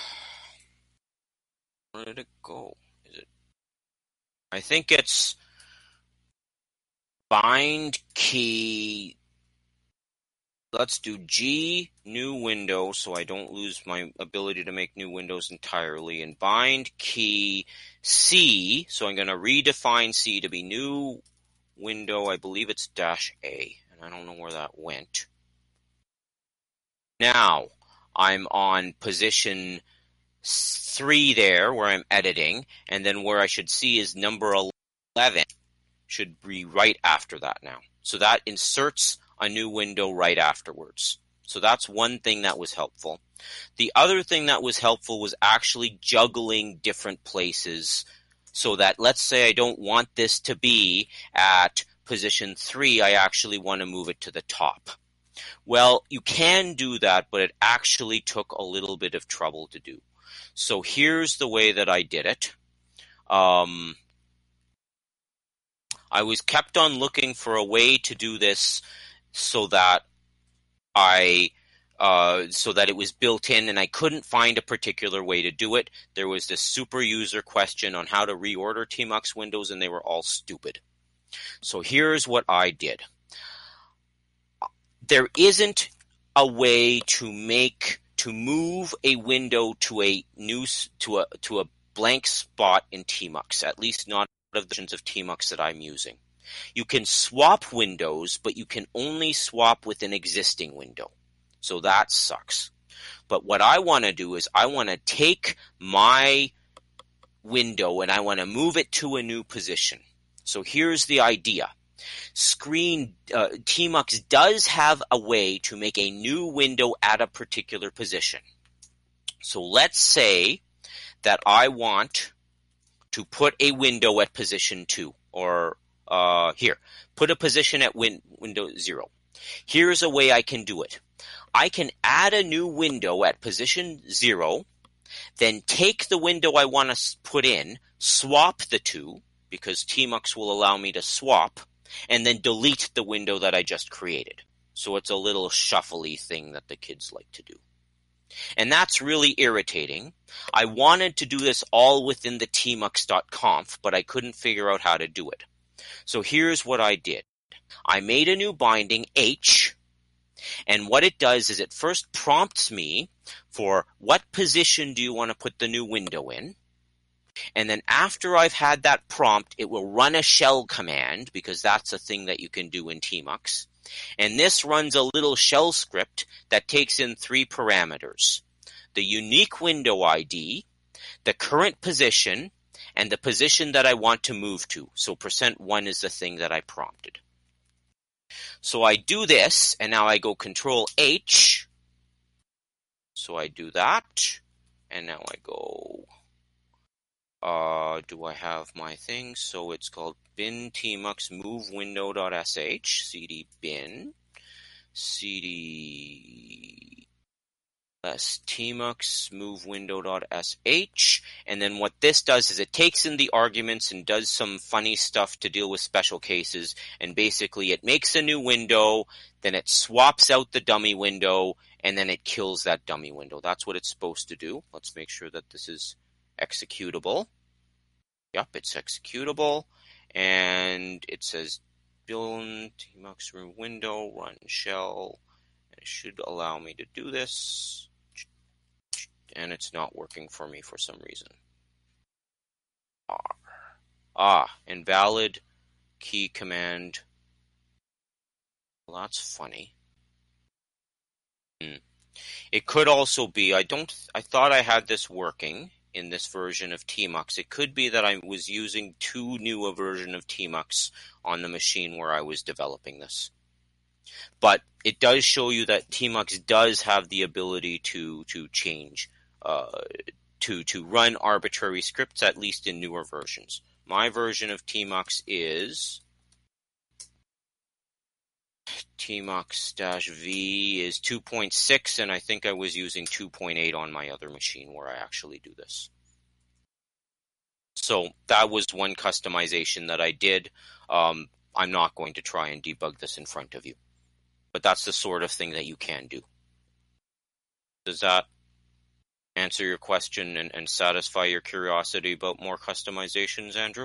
S1: where did it go? Is it? I think it's bind key let's do G, new window, so I don't lose my ability to make new windows entirely, and bind key C, so I'm going to redefine C to be new window, I believe it's dash A, and I don't know where that went. Now, I'm on position three there, where I'm editing, and then where I should see is number eleven should be right after that now. So that inserts a new window right afterwards. So that's one thing that was helpful. The other thing that was helpful was actually juggling different places, so that, let's say I don't want this to be at position three, I actually want to move it to the top. Well, you can do that, but it actually took a little bit of trouble to do. So here's the way that I did it. Um, I was kept on looking for a way to do this so that I uh, so that it was built in, and I couldn't find a particular way to do it. There was this super user question on how to reorder Tmux windows, and they were all stupid. So here's what I did. There isn't a way to make to move a window to a new to a to a blank spot in Tmux, at least not of the versions of Tmux that I'm using. You can swap windows, but you can only swap with an existing window. So that sucks. But what I want to do is I want to take my window and I want to move it to a new position. So here's the idea. Screen uh, Tmux does have a way to make a new window at a particular position. So let's say that I want to put a window at position two, or uh, here, put a position at win window zero. Here's a way I can do it. I can add a new window at position zero, then take the window I want to put in, swap the two, because Tmux will allow me to swap, and then delete the window that I just created. So it's a little shuffly thing that the kids like to do. And that's really irritating. I wanted to do this all within the tmux dot conf, but I couldn't figure out how to do it. So here's what I did. I made a new binding, H, and what it does is it first prompts me for what position do you want to put the new window in. And then after I've had that prompt, it will run a shell command, because that's a thing that you can do in Tmux. And this runs a little shell script that takes in three parameters: the unique window I D, the current position, and the position that I want to move to. So percent one is the thing that I prompted. So I do this, and now I go control H. So I do that, and now I go... Uh, do I have my thing? So it's called bin tmux move window.sh, cd bin, cd s tmux move window.sh, and then what this does is it takes in the arguments and does some funny stuff to deal with special cases, and basically it makes a new window, then it swaps out the dummy window, and then it kills that dummy window. That's what it's supposed to do. Let's make sure that this is executable. Yep, it's executable, and it says build tmux room window, run shell, and it should allow me to do this, and it's not working for me for some reason. R. Ah, invalid key command. Well, that's funny. Hmm. It could also be, I don't, I thought I had this working in this version of Tmux. It could be that I was using too new a version of Tmux on the machine where I was developing this. But it does show you that Tmux does have the ability to to change, uh, to to run arbitrary scripts, at least in newer versions. My version of Tmux is Tmux-V is two point six, and I think I was using two point eight on my other machine where I actually do this. So that was one customization that I did. Um, I'm not going to try and debug this in front of you, but that's the sort of thing that you can do. Does that answer your question and, and satisfy your curiosity about more customizations, Andrew?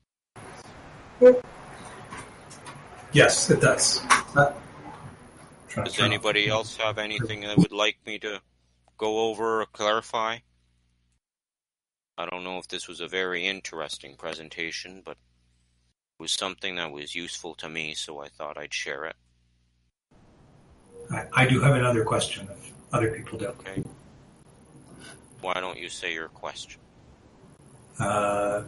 S2: Yes, it does. Uh, Trying to
S1: Does
S2: turn
S1: anybody
S2: off.
S1: else have anything they would like me to go over or clarify? I don't know if this was a very interesting presentation, but it was something that was useful to me, so I thought I'd share it.
S2: I, I do have another question if other people do.
S1: Okay. Why don't you say your question?
S2: Uh,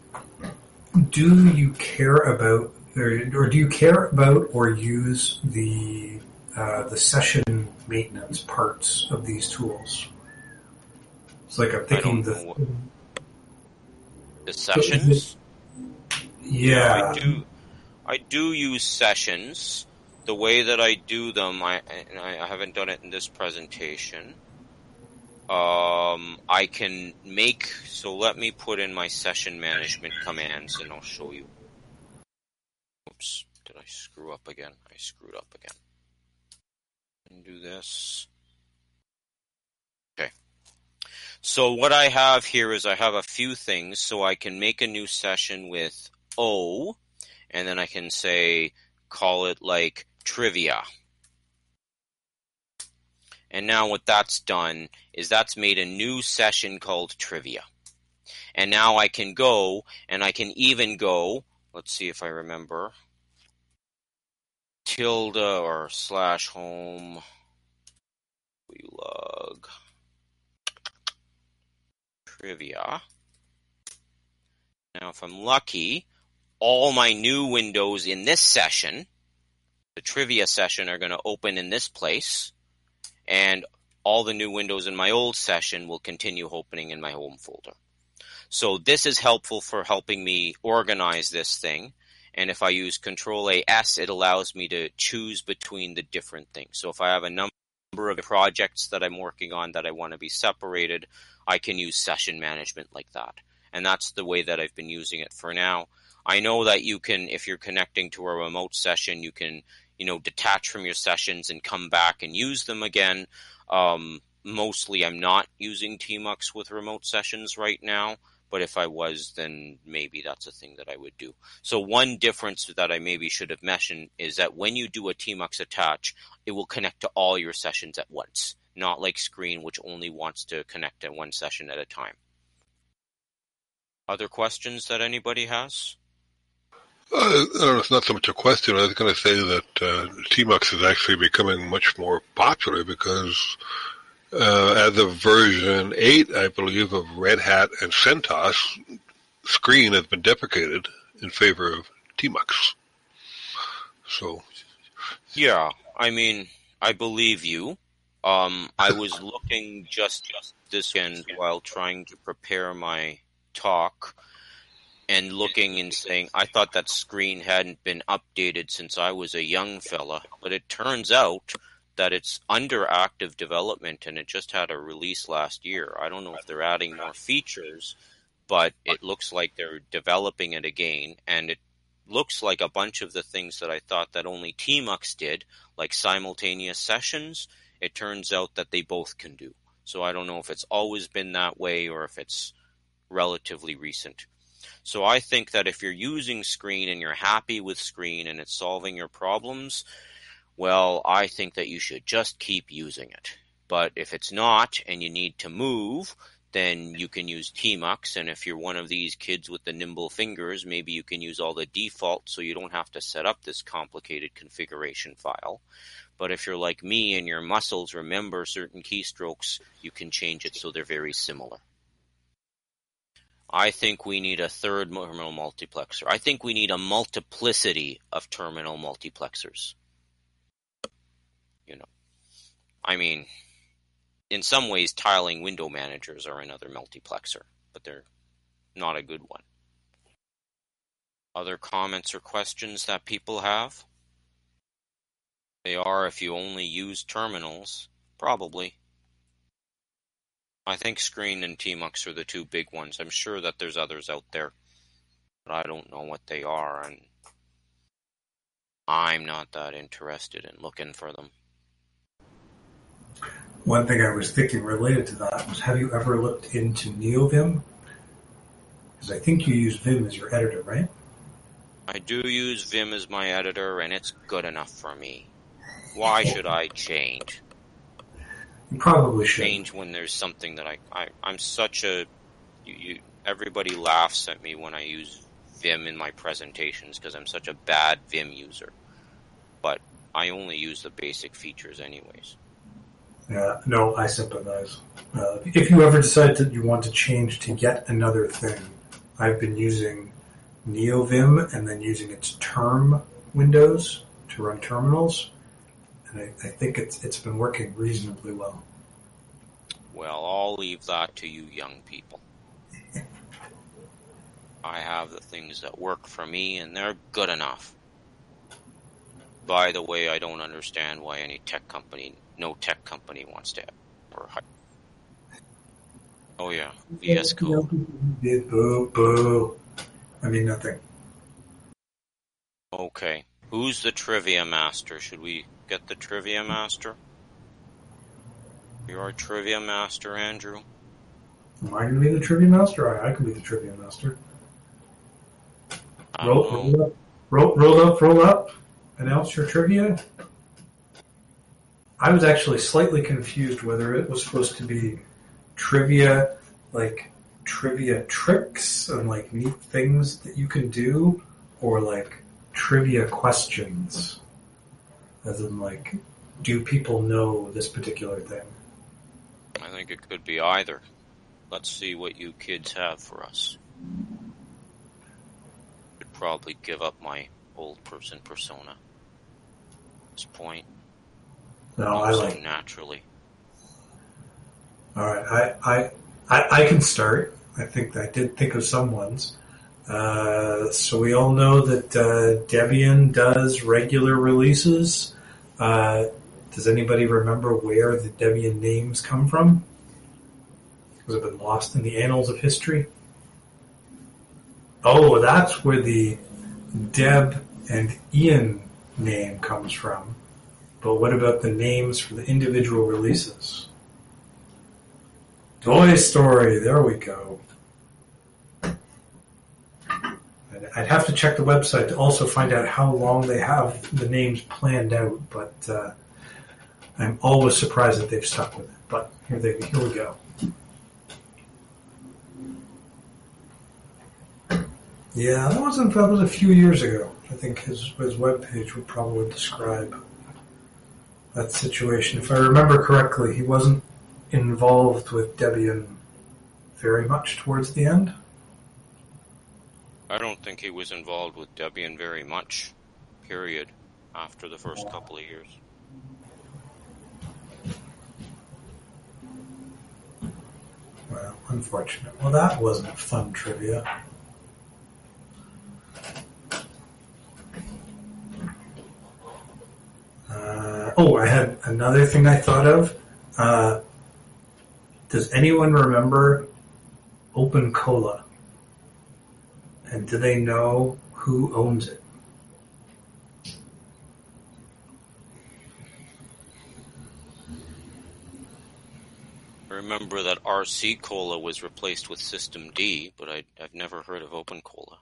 S2: do you care about, or, or do you care about or use the uh, the session maintenance parts of these tools? It's like I'm
S1: I
S2: thinking
S1: don't
S2: the
S1: know what, the sessions.
S2: Yeah,
S1: I do. I do use sessions. The way that I do them, I and I haven't done it in this presentation. Um, I can make, so let me put in my session management commands and I'll show you. Oops, did I screw up again? I screwed up again. And do this. Okay. So what I have here is I have a few things, so I can make a new session with O, and then I can say, call it like trivia. And now what that's done is that's made a new session called trivia. And now I can go, and I can even go, let's see if I remember, tilde or slash home, log, trivia. Now if I'm lucky, all my new windows in this session, the trivia session, are going to open in this place. And all the new windows in my old session will continue opening in my home folder. So this is helpful for helping me organize this thing. And if I use control A S, it allows me to choose between the different things. So if I have a number of projects that I'm working on that I want to be separated, I can use session management like that. And that's the way that I've been using it for now. I know that you can, if you're connecting to a remote session, you can you know, detach from your sessions and come back and use them again. Um, mostly I'm not using Tmux with remote sessions right now, but if I was, then maybe that's a thing that I would do. So one difference that I maybe should have mentioned is that when you do a Tmux attach, it will connect to all your sessions at once, not like Screen, which only wants to connect to one session at a time. Other questions that anybody has?
S3: Uh, I don't know, it's not so much a question. I was going to say that uh, Tmux is actually becoming much more popular because uh, as of version eight, I believe, of Red Hat and CentOS, Screen has been deprecated in favor of Tmux. So,
S1: yeah, I mean, I believe you. Um, I was looking just this weekend while trying to prepare my talk and looking and saying, I thought that Screen hadn't been updated since I was a young fella, but it turns out that it's under active development and it just had a release last year. I don't know if they're adding more features, but it looks like they're developing it again, and it looks like a bunch of the things that I thought that only Tmux did, like simultaneous sessions, it turns out that they both can do. So I don't know if it's always been that way or if it's relatively recent. So I think that if you're using Screen and you're happy with Screen and it's solving your problems, well, I think that you should just keep using it. But if it's not and you need to move, then you can use Tmux. And if you're one of these kids with the nimble fingers, maybe you can use all the defaults so you don't have to set up this complicated configuration file. But if you're like me and your muscles remember certain keystrokes, you can change it so they're very similar. I think we need a third terminal multiplexer. I think we need a multiplicity of terminal multiplexers. You know, I mean, in some ways, tiling window managers are another multiplexer, but they're not a good one. Other comments or questions that people have? They are if you only use terminals, probably. I think Screen and Tmux are the two big ones. I'm sure that there's others out there, but I don't know what they are, and I'm not that interested in looking for them.
S2: One thing I was thinking related to that was, have you ever looked into NeoVim? Because I think you use Vim as your editor, right?
S1: I do use Vim as my editor, and it's good enough for me. Why should I change?
S2: You probably should.
S1: Change when there's something that I, I I'm such a you, you everybody laughs at me when I use Vim in my presentations because I'm such a bad Vim user. But I only use the basic features anyways.
S2: Yeah, no, I sympathize. Uh, if you ever decide that you want to change to yet another thing, I've been using NeoVim and then using its term windows to run terminals, and I, I think it's it's been working reasonably well.
S1: Well, I'll leave that to you young people. I have the things that work for me, and they're good enough. By the way, I don't understand why any tech company, no tech company wants to have, or oh yeah, V S Code.
S2: Boo, boo. I mean nothing.
S1: Okay, who's the trivia master? Should we get the trivia master? You're a trivia master, Andrew.
S2: Am I going to be the trivia master? I, I can be the trivia master. Roll, roll up, roll, roll up, roll up. Announce your trivia. I was actually slightly confused whether it was supposed to be trivia, like trivia tricks and like neat things that you can do, or like trivia questions. As in, like, do people know this particular thing?
S1: I think it could be either. Let's see what you kids have for us. I'd probably give up my old person persona at this point.
S2: No, I
S1: so
S2: like
S1: naturally.
S2: All right, I, I, I, I can start. I think I did think of some ones. Uh, so we all know that uh, Debian does regular releases. Uh, does anybody remember where the Debian names come from? Has it been lost in the annals of history? Oh, that's where the Deb and Ian name comes from. But what about the names for the individual releases? Toy Story, there we go. I'd have to check the website to also find out how long they have the names planned out, but uh, I'm always surprised that they've stuck with it. But here they here we go. Yeah, that wasn't that was a few years ago. I think his his webpage would probably describe that situation. If I remember correctly, he wasn't involved with Debian very much towards the end.
S1: I don't think he was involved with Debian very much, period, after the first couple of years.
S2: Well, unfortunate. Well, that wasn't fun trivia. Uh, oh, I had another thing I thought of. Uh, does anyone remember Open Cola? And do they know who owns it?
S1: I remember that R C Cola was replaced with System D, but I, I've never heard of Open Cola.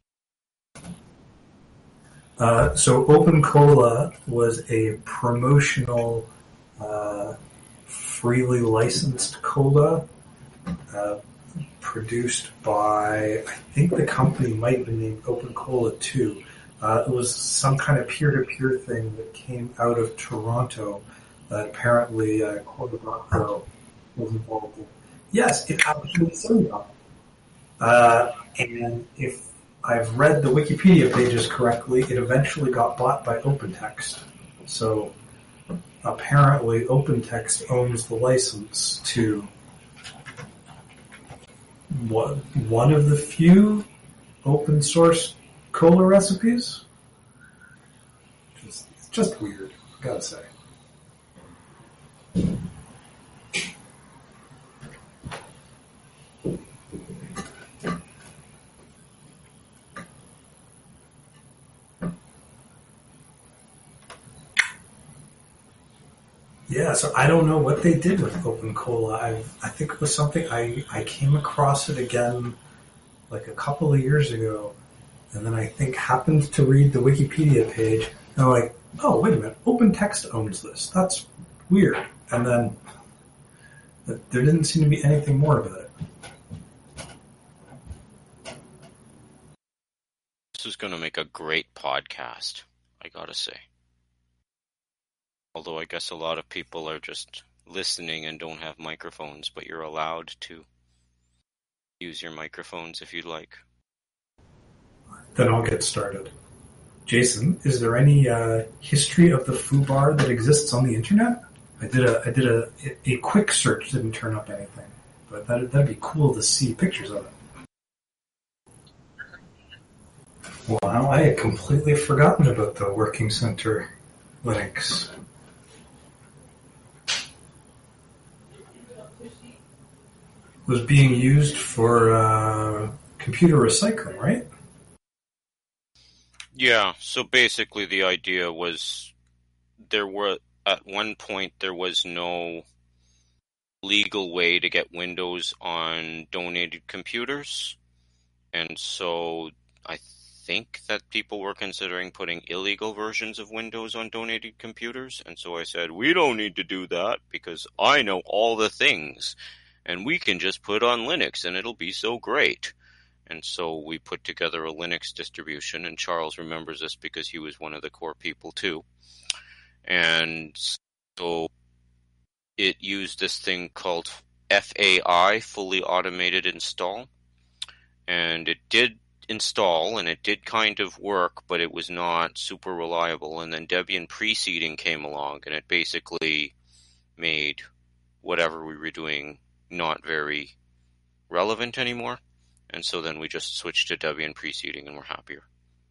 S2: Uh, so Open Cola was a promotional, uh, freely licensed cola, uh, produced by, I think the company might have been named Open Cola two. Uh, it was some kind of peer-to-peer thing that came out of Toronto that apparently uh, Cola Pro was involved in. Yes, it actually said that. Uh, and if I've read the Wikipedia pages correctly, it eventually got bought by OpenText. So apparently OpenText owns the license to one, one of the few open source cola recipes. It's, it's just weird, I gotta say. Yeah, so I don't know what they did with Open Cola. I I think it was something I, I came across it again like a couple of years ago, and then I think happened to read the Wikipedia page, And I'm like, oh, wait a minute, OpenText owns this. That's weird. And then there didn't seem to be anything more about it.
S1: This is going to make a great podcast, I gotta say. Although I guess a lot of people are just listening and don't have microphones, but you're allowed to use your microphones if you'd like.
S2: Then I'll get started. Jason, is there any uh, history of the foobar that exists on the internet? I did a I did a a quick search, didn't turn up anything, but that that'd be cool to see pictures of it. Wow, I had completely forgotten about the Working Center Linux. It was being used for uh, computer recycling, right?
S1: Yeah, so basically the idea was there were, at one point, there was no legal way to get Windows on donated computers. And so I think that people were considering putting illegal versions of Windows on donated computers. And so I said, we don't need to do that because I know all the things. And we can just put on Linux and it'll be so great. And so we put together a Linux distribution, and Charles remembers this because he was one of the core people too. And so it used this thing called F A I, Fully Automated Install. And it did install, and it did kind of work, but it was not super reliable. And then Debian Preceding came along, and it basically made whatever we were doing not very relevant anymore. And so then we just switched to Debian Preceding and we're happier.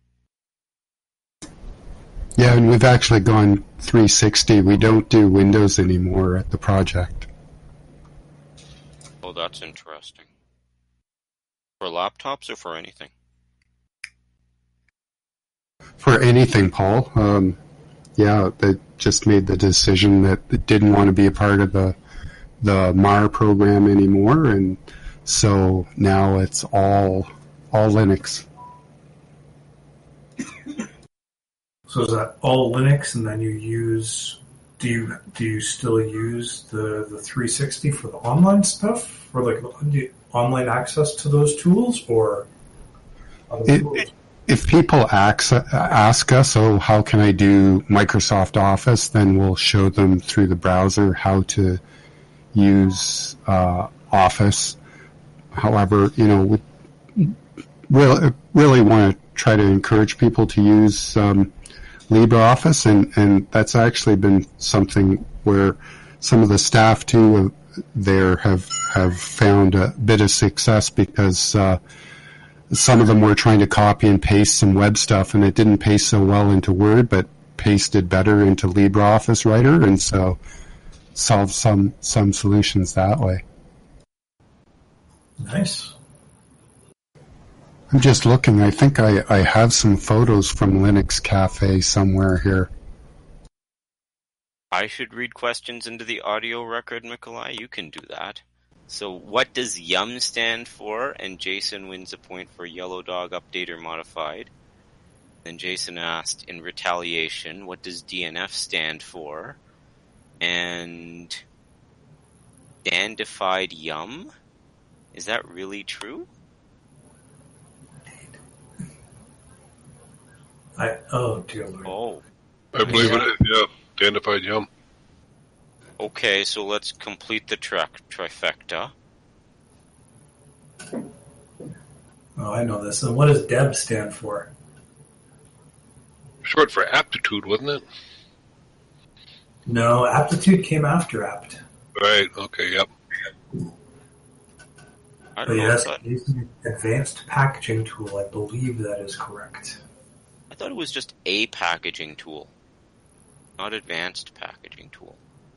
S4: Yeah, and we've actually gone three sixty. We don't do Windows anymore at the project.
S1: Oh, that's interesting. For laptops or for anything?
S4: For anything, Paul. Um, yeah, they just made the decision that it didn't want to be a part of the the M A R program anymore, and so now it's all all Linux.
S2: So is that all Linux, and then you use? Do you do you still use the, the three sixty for the online stuff, or like the online access to those tools, or other
S4: it,
S2: tools?
S4: It, if people ask, ask us, oh, how can I do Microsoft Office? Then we'll show them through the browser how to use uh, Office. However, you know, we really, really want to try to encourage people to use um, LibreOffice, and, and that's actually been something where some of the staff too uh, there have have found a bit of success, because uh, some of them were trying to copy and paste some web stuff, and it didn't paste so well into Word, but pasted better into LibreOffice Writer, and so solved some some solutions that way.
S2: Nice.
S4: I'm just looking. I think I, I have some photos from Linux Cafe somewhere here.
S1: I should read questions into the audio record, Nikolai. You can do that. So what does Yum stand for? And Jason wins a point for Yellow Dog Update or Modified. Then Jason asked, in retaliation, what does D N F stand for? And Dan defied Yum? Is that really true?
S2: I oh dear Lord.
S1: Oh.
S3: I believe it is, yeah. Identified Yum.
S1: Okay, so let's complete the tri- trifecta.
S2: Oh, I know this. And what does D E B stand for?
S3: Short for aptitude, wasn't it?
S2: No, aptitude came after apt.
S3: Right, okay, yep.
S1: I
S2: But
S1: don't know.
S2: yes,
S1: I thought,
S2: advanced packaging tool. I believe that is correct.
S1: I thought it was just a packaging tool, not advanced packaging tool.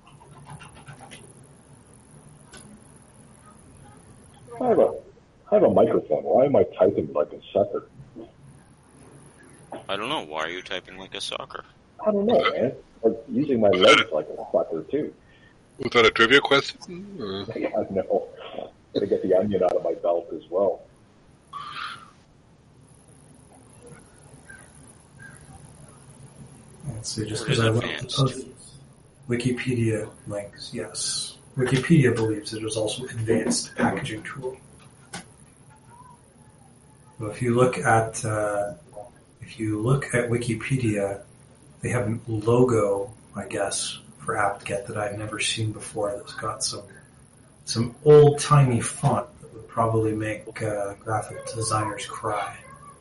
S5: I have a, I have a microphone. Why am I typing like a sucker?
S1: I don't know. Why are you typing like a sucker?
S5: I don't know, man. I'm using my legs like a sucker, too.
S3: Was that a trivia question? Or?
S5: Yeah, I know. Gotta get the onion out of my belt as well.
S2: Let's see, just
S1: Or
S2: because
S1: is
S2: I
S1: it
S2: looked at
S1: advanced?
S2: Wikipedia links, yes. Wikipedia believes it is also advanced packaging tool. So if you look at uh, if you look at Wikipedia, they have a logo, I guess, for apt-get that I've never seen before. That's got some some old timey font that would probably make uh, graphic designers cry.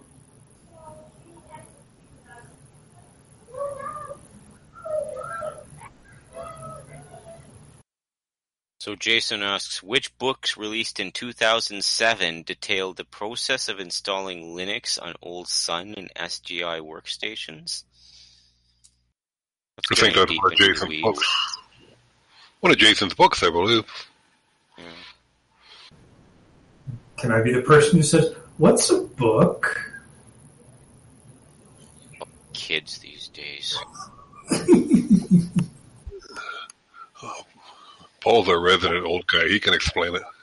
S1: So Jason asks, which books released in two thousand seven detailed the process of installing Linux on old Sun and S G I workstations? That's
S3: I think
S1: getting
S3: that's
S1: deep
S3: one of
S1: into the
S3: Jason's
S1: weeds.
S3: books. One of Jason's books, I believe.
S1: Yeah.
S2: Can I be the person who says, "What's a book?"
S1: Kids these days.
S3: Oh, Paul's our resident old guy. He can explain it.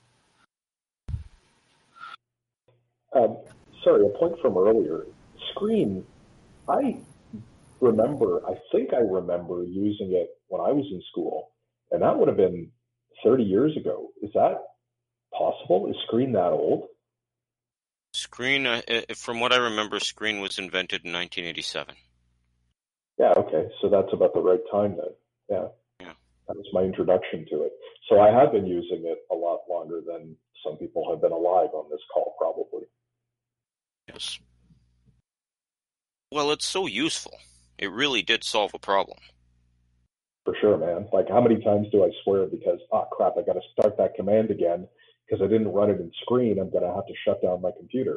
S5: Um, sorry, a point from earlier. Screen, I remember, I think I remember using it when I was in school, and that would have been thirty years ago. Is that possible? Is Screen that old?
S1: Screen, uh, from what I remember, Screen was invented in nineteen eighty-seven.
S5: Yeah, okay, so that's about the right time then. Yeah.
S1: Yeah.
S5: That was my introduction to it. So I have been using it a lot longer than some people have been alive on this call, probably.
S1: Yes. Well, it's so useful. It really did solve a problem.
S5: For sure, man. Like, how many times do I swear because, ah, crap, I got to start that command again because I didn't run it in Screen. I'm going to have to shut down my computer.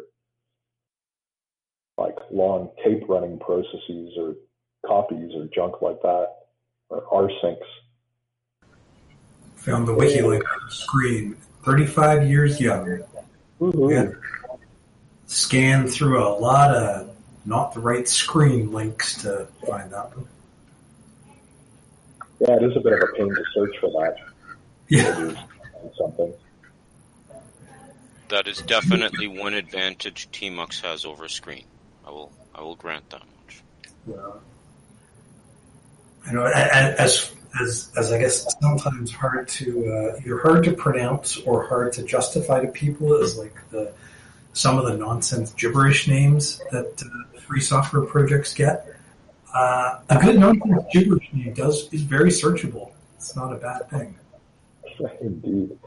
S5: Like long tape running processes or copies or junk like that, or rsyncs.
S2: Found the wiki link on the screen. thirty-five years young.
S5: Woo-hoo.
S2: Yeah. Scanned through a lot of not the right screen links to find that one.
S5: Yeah, it is a bit of a pain to search for that.
S2: Yeah.
S5: Something.
S1: That is definitely one advantage Tmux has over Screen. I will, I will grant that much.
S2: Yeah. I know, as as as I guess it's sometimes hard to uh, either hard to pronounce or hard to justify to people is like the some of the nonsense gibberish names that uh, free software projects get. Uh, a good nonsense gibberish name does is very searchable. It's not a bad thing.
S5: Indeed.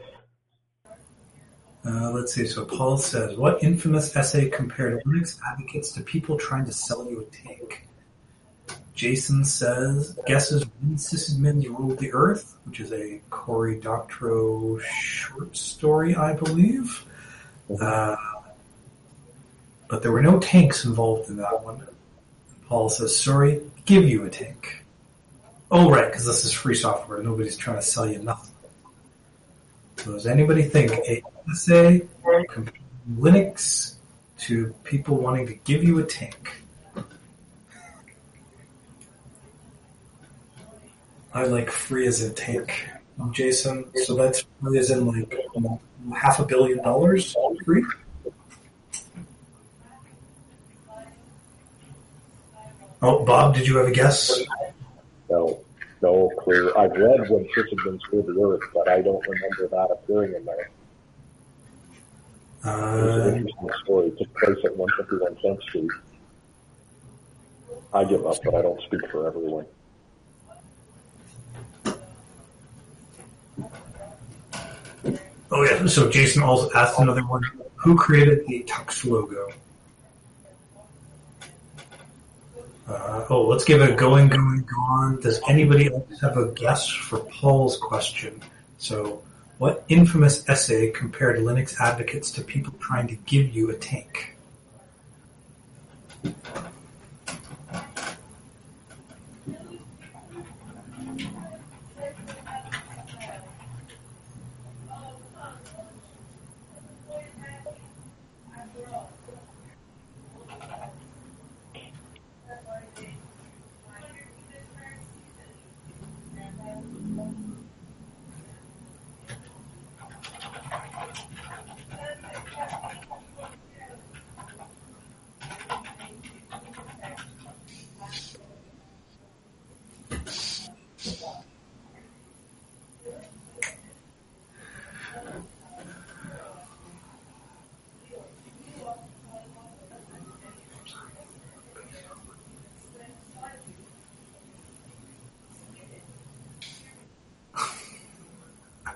S2: Uh, let's see. So Paul says, "What infamous essay compared Linux advocates to people trying to sell you a tank?" Jason says, guesses when sysadmins ruled the earth, which is a Cory Doctorow short story, I believe. Uh, but there were no tanks involved in that one. Paul says, sorry, give you a tank. Oh, right, because this is free software. Nobody's trying to sell you nothing. So does anybody think a essay comparing Linux to people wanting to give you a tank? I like free as in tank, Jason. So that's free as in like half a billion dollars free? Oh, Bob, did you have a guess?
S5: No, no clue. I've read When Sysadmins Ruled the Earth, but I don't remember that appearing in there.
S2: Uh,
S5: it was an interesting story. It took place at one fifty-one tenth Street. I give up, but I don't speak for everyone.
S2: Oh, yeah. So Jason also asked another one. Who created the Tux logo? Uh, oh, let's give it a going, going, gone. Does anybody else have a guess for Paul's question? So, what infamous essay compared Linux advocates to people trying to give you a tank?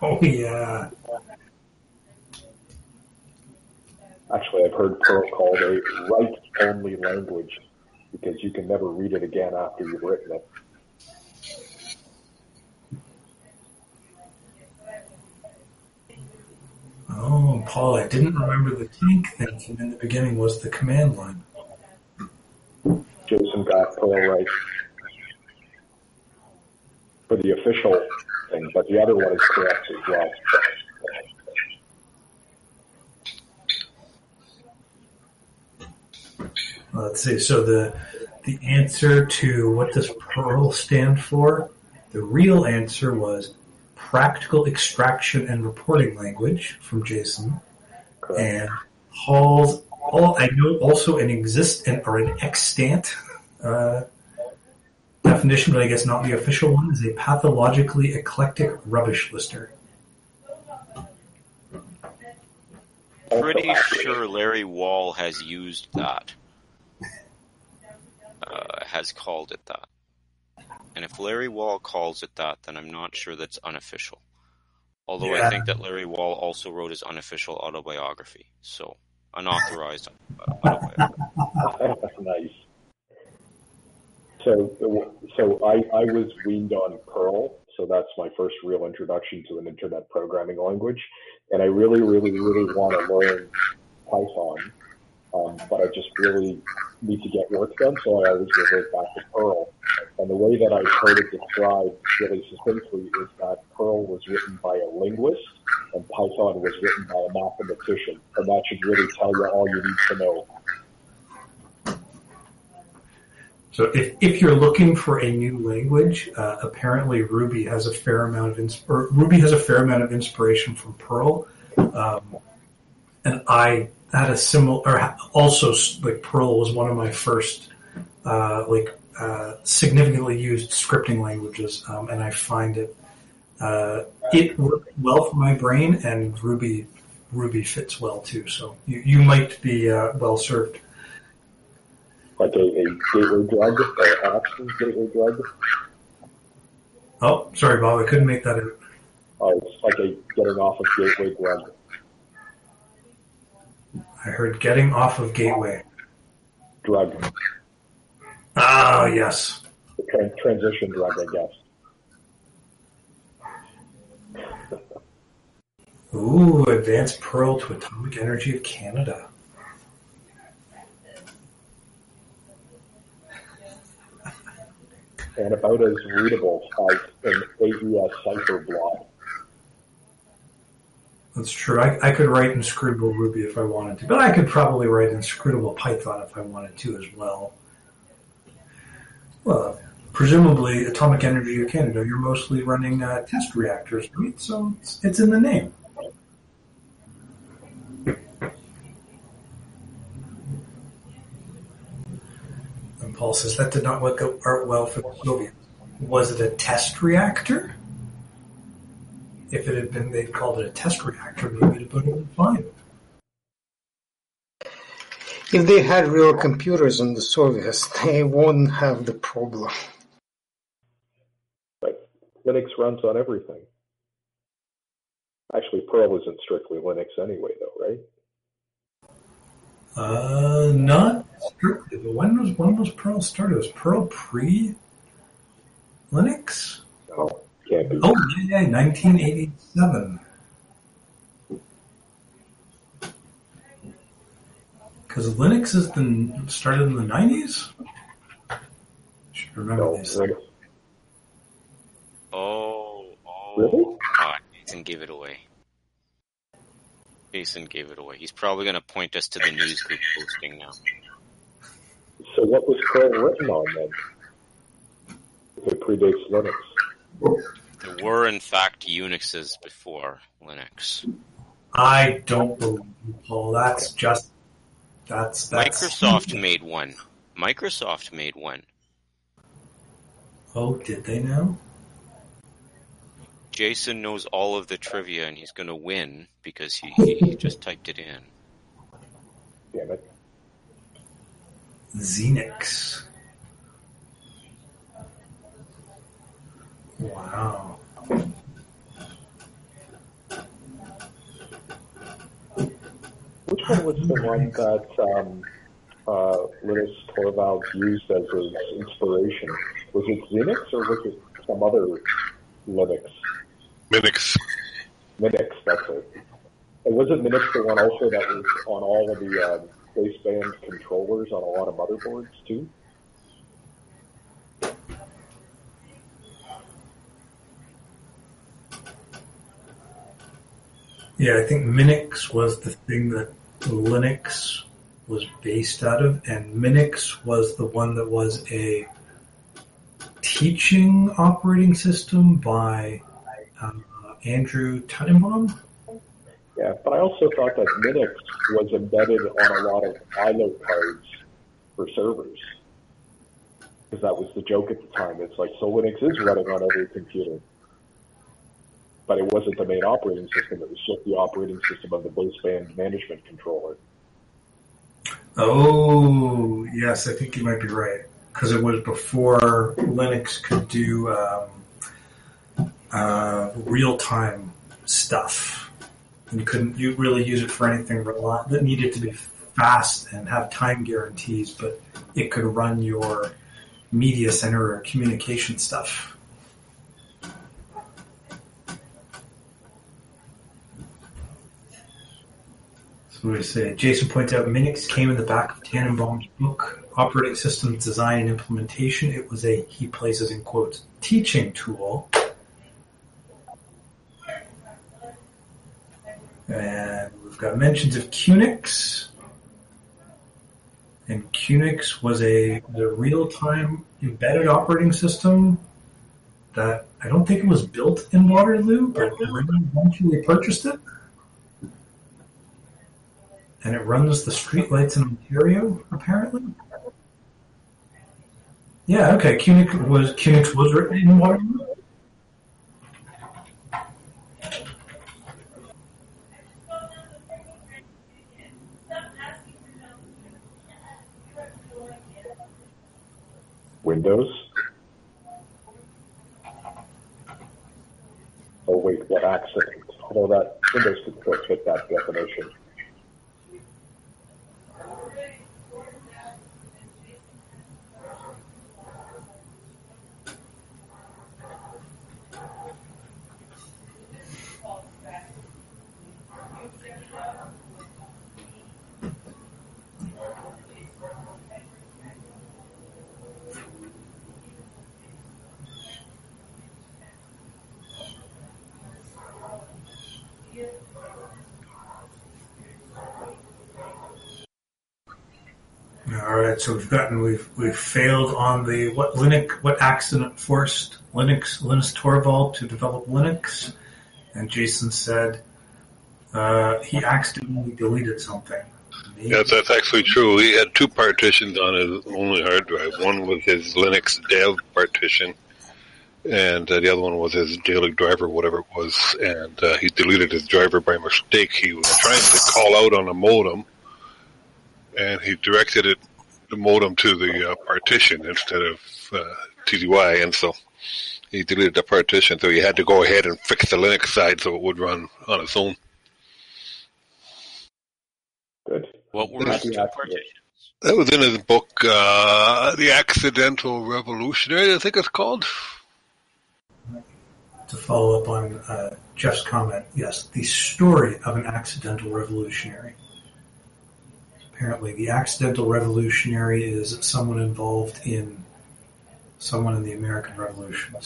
S2: Oh, yeah.
S5: Actually, I've heard Perl called a write-only language because you can never read it again after you've written it.
S2: Oh, Paul, I didn't remember the tank thing in the beginning was the command line.
S5: Jason got Perl right for the official thing, but the other one is correct as well.
S2: Let's see. So the the answer to what does Perl stand for? The real answer was Practical Extraction and Reporting Language from Jason.
S5: Correct.
S2: And Paul's all I know also an exist or an extant uh, definition, but I guess not the official one, is a pathologically eclectic rubbish lister.
S1: Pretty sure Larry Wall has used that. Uh, has called it that. And if Larry Wall calls it that, then I'm not sure that's unofficial. Although
S2: Yeah.
S1: I think that Larry Wall also wrote his unofficial autobiography. So, unauthorized autobiography.
S5: Nice. So, so I, I was weaned on Perl, so that's my first real introduction to an internet programming language. And I really, really, really want to learn Python, um, but I just really need to get work done, so I always revert back to Perl. And the way that I've heard it described really succinctly is that Perl was written by a linguist and Python was written by a mathematician. And that should really tell you all you need to know.
S2: So if, if you're looking for a new language, uh, apparently Ruby has a fair amount of ins- or Ruby has a fair amount of inspiration from Perl, um, and I had a similar. Or also, like Perl was one of my first, uh, like uh, significantly used scripting languages, um, and I find it uh, it worked well for my brain, and Ruby Ruby fits well too. So you you might be uh, well served.
S5: Like a, a gateway drug, or options gateway drug.
S2: Oh, sorry, Bob, I couldn't make that out.
S5: Oh, it's like a getting off of gateway drug.
S2: I heard getting off of gateway.
S5: Drug.
S2: Ah, yes.
S5: Tran- transition drug, I guess.
S2: Ooh, advanced Perl to Atomic Energy of Canada.
S5: And about as readable as an A E S cipher block.
S2: That's true. I, I could write inscrutable Ruby if I wanted to, but I could probably write inscrutable Python if I wanted to as well. Well, presumably Atomic Energy of Canada, you're mostly running uh, test reactors, right? So it's, it's in the name. And Paul says that did not work out well for the Soviets. Was it a test reactor? If it had been, they'd called it a test reactor, maybe it would have been fine.
S6: If they had real computers in the Soviets, they wouldn't have the problem.
S5: But Linux runs on everything. Actually, Perl isn't strictly Linux anyway, though, right?
S2: Uh, not strictly. But when was when was Perl started? Was Perl pre Linux?
S5: No, can't be.
S2: Oh yeah, yeah, nineteen eighty-seven. Because Linux is the started in the nineties. Should remember
S5: No,
S2: this.
S5: Linux.
S1: Oh, oh.
S5: Really?
S1: Ah, Jason gave it away. Jason gave it away. He's probably going to point us to the news group posting now.
S5: So what was Perl written on then? If it predates Linux.
S1: There were, in fact, Unixes before Linux.
S2: I don't believe you, Paul. That's just that's that's
S1: Microsoft made one. Microsoft made one.
S2: Oh, did they now?
S1: Jason knows all of the trivia, and he's going to win because he, he just typed it in.
S5: Damn it.
S2: Xenix. Wow.
S5: one was the one that um, uh, Linus Torvalds used as his inspiration? Was it Xenix or was it some other Linux?
S3: Minix.
S5: Minix, that's it. And wasn't Minix the one also that was on all of the uh, baseband controllers on a lot of motherboards too?
S2: Yeah, I think Minix was the thing that Linux was based out of, and Minix was the one that was a teaching operating system by um, Andrew Tannenbaum.
S5: Yeah, but I also thought that Minix was embedded on a lot of I L O cards for servers. Because that was the joke at the time. It's like, so Linux is running on every computer. But it wasn't the main operating system, it was just the operating system of the baseband management controller.
S2: Oh, yes, I think you might be right. Because it was before Linux could do um, uh, real-time stuff. And you couldn't you really use it for anything that needed to be fast and have time guarantees, but it could run your media center or communication stuff. What do we say? Jason points out Minix came in the back of Tannenbaum's book, Operating Systems Design and Implementation. It was a, he places in quotes, teaching tool. And we've got mentions of QNX. And QNX was a, a real-time embedded operating system that I don't think it was built in Waterloo, but Raymond eventually purchased it. And it runs the streetlights in Ontario, apparently. Yeah, okay. QNX was QNX was written in Waterloo.
S5: Windows. Oh wait, what accident? Although that Windows could still fit that definition.
S2: All right, so we've gotten we've we've failed on the what Linux what accident forced Linux Linus Torvald to develop Linux, and Jason said uh, he accidentally deleted something. Maybe.
S3: Yes, that's actually true. He had two partitions on his only hard drive. One was his Linux dev partition, and uh, the other one was his daily driver, whatever it was. And uh, he deleted his driver by mistake. He was trying to call out on a modem, and he directed it, the modem, to the uh, partition instead of uh, T D Y, and so he deleted the partition. So he had to go ahead and fix the Linux side so it would run on its own.
S5: Good.
S1: What were his two partitions?
S3: That was in his book, uh, The Accidental Revolutionary, I think it's called.
S2: To follow up on uh, Jeff's comment, yes, the story of an accidental revolutionary. Apparently, the accidental revolutionary is someone involved in someone in the American Revolution.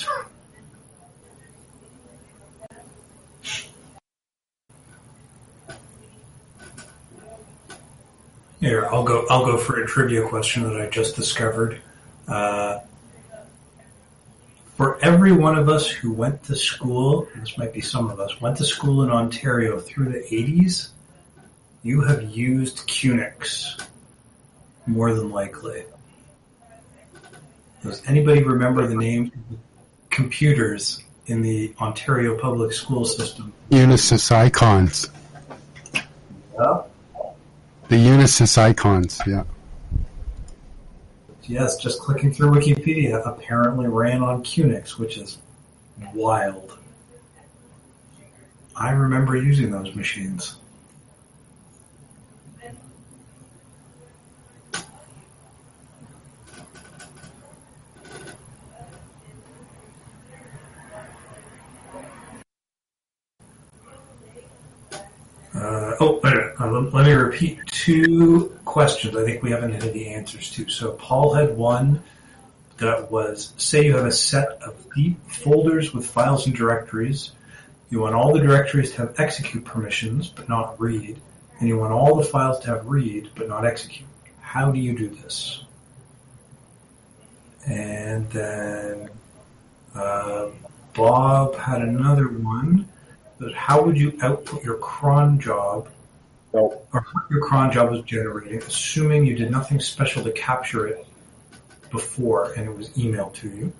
S2: Here, I'll go. I'll go for a trivia question that I just discovered. Uh, for every one of us who went to school, and this might be some of us, went to school in Ontario through the eighties, you have used QNX, more than likely. Does anybody remember the names of the computers in the Ontario public school system?
S4: Unisys icons.
S2: Yeah.
S4: The Unisys icons, yeah.
S2: Yes, just clicking through Wikipedia apparently ran on QNX, which is wild. I remember using those machines. oh, wait a minute. Uh, let, let me repeat two questions. I think we haven't had the answers to. So Paul had one that was, say you have a set of deep folders with files and directories. You want all the directories to have execute permissions, but not read. And you want all the files to have read, but not execute. How do you do this? And then uh, Bob had another one. But how would you output your cron job,
S5: No.
S2: or what your cron job was generating, assuming you did nothing special to capture it before and it was emailed to you?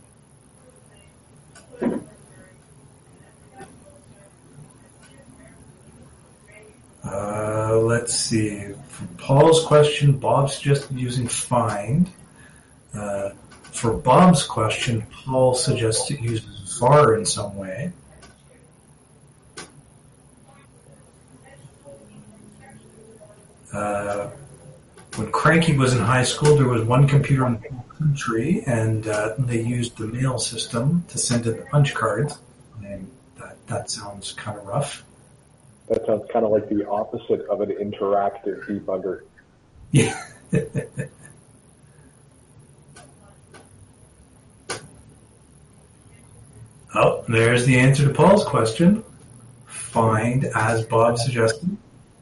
S2: Uh, let's see. For Paul's question, Bob suggested using find. Uh, for Bob's question, Paul suggested using var in some way. Uh, when Cranky was in high school, there was one computer in the whole country, and uh, they used the mail system to send in the punch cards. And that, that sounds kind of rough.
S5: That sounds kind of like the opposite of an interactive debugger.
S2: Yeah. Oh, there's the answer to Paul's question. Find, as Bob suggested.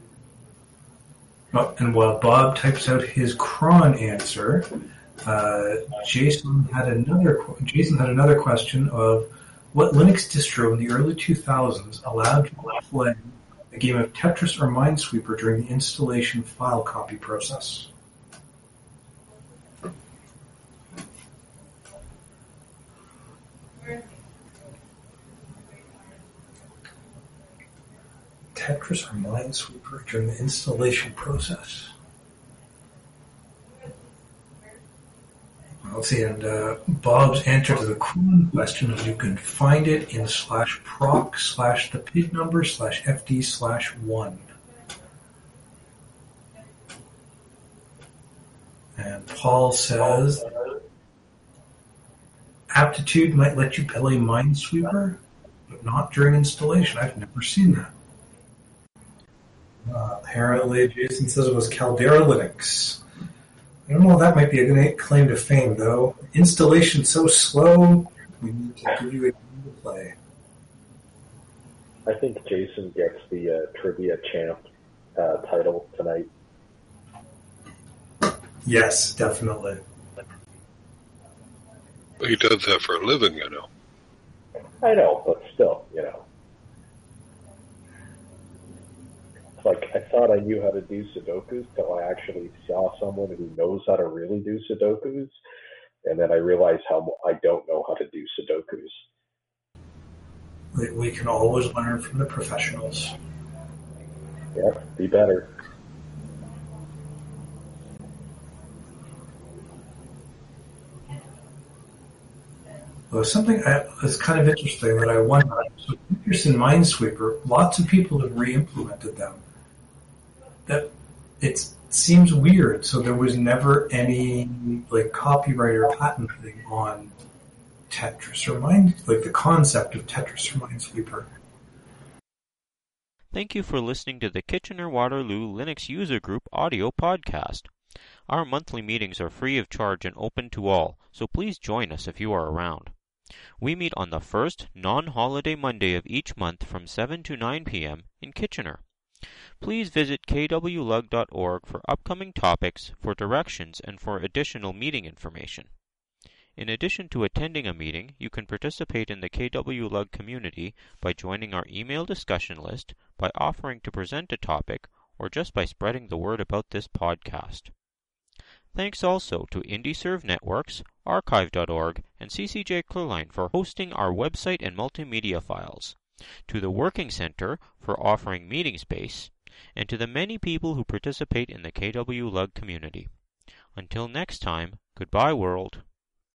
S2: Oh, and while Bob types out his cron answer, uh, Jason had another Jason had another question of what Linux distro in the early two thousands allowed you to play a game of Tetris or Minesweeper during the installation file copy process. Tetris or Minesweeper during the installation process. Let's see, and uh, Bob's answer to the cron question is you can find it in slash proc slash the pid number slash fd slash one. And Paul says Aptitude might let you play Minesweeper, but not during installation. I've never seen that. Uh, apparently, Jason says it was Caldera Linux. I don't know if that might be a good claim to fame, though. Installation's so slow, we need to give you a game to play.
S5: I think Jason gets the uh, trivia champ uh, title tonight.
S2: Yes, definitely.
S3: He does that for a living, you know.
S5: I know, but still, you know. It's like, I thought I knew how to do Sudokus till I actually saw someone who knows how to really do Sudokus, and then I realized how I don't know how to do Sudokus.
S2: We, we can always learn from the professionals.
S5: Yep, be better.
S2: Well, something that's kind of interesting that I wonder. So, Peterson Minesweeper, lots of people have re-implemented them. That it seems weird. So there was never any like copyright or patent thing on Tetris or Mine, like the concept of Tetris or Minesweeper.
S7: Thank you for listening to the Kitchener-Waterloo Linux User Group audio podcast. Our monthly meetings are free of charge and open to all, so please join us if you are around. We meet on the first non-holiday Monday of each month from seven to nine p.m. in Kitchener. Please visit k w lug dot org for upcoming topics, for directions, and for additional meeting information. In addition to attending a meeting, you can participate in the K W Lug community by joining our email discussion list, by offering to present a topic, or just by spreading the word about this podcast. Thanks also to IndieServe Networks, archive dot org, and C C J Clearline for hosting our website and multimedia files, to the Working Center for offering meeting space, and to the many people who participate in the K W Lug community. Until next time, goodbye world.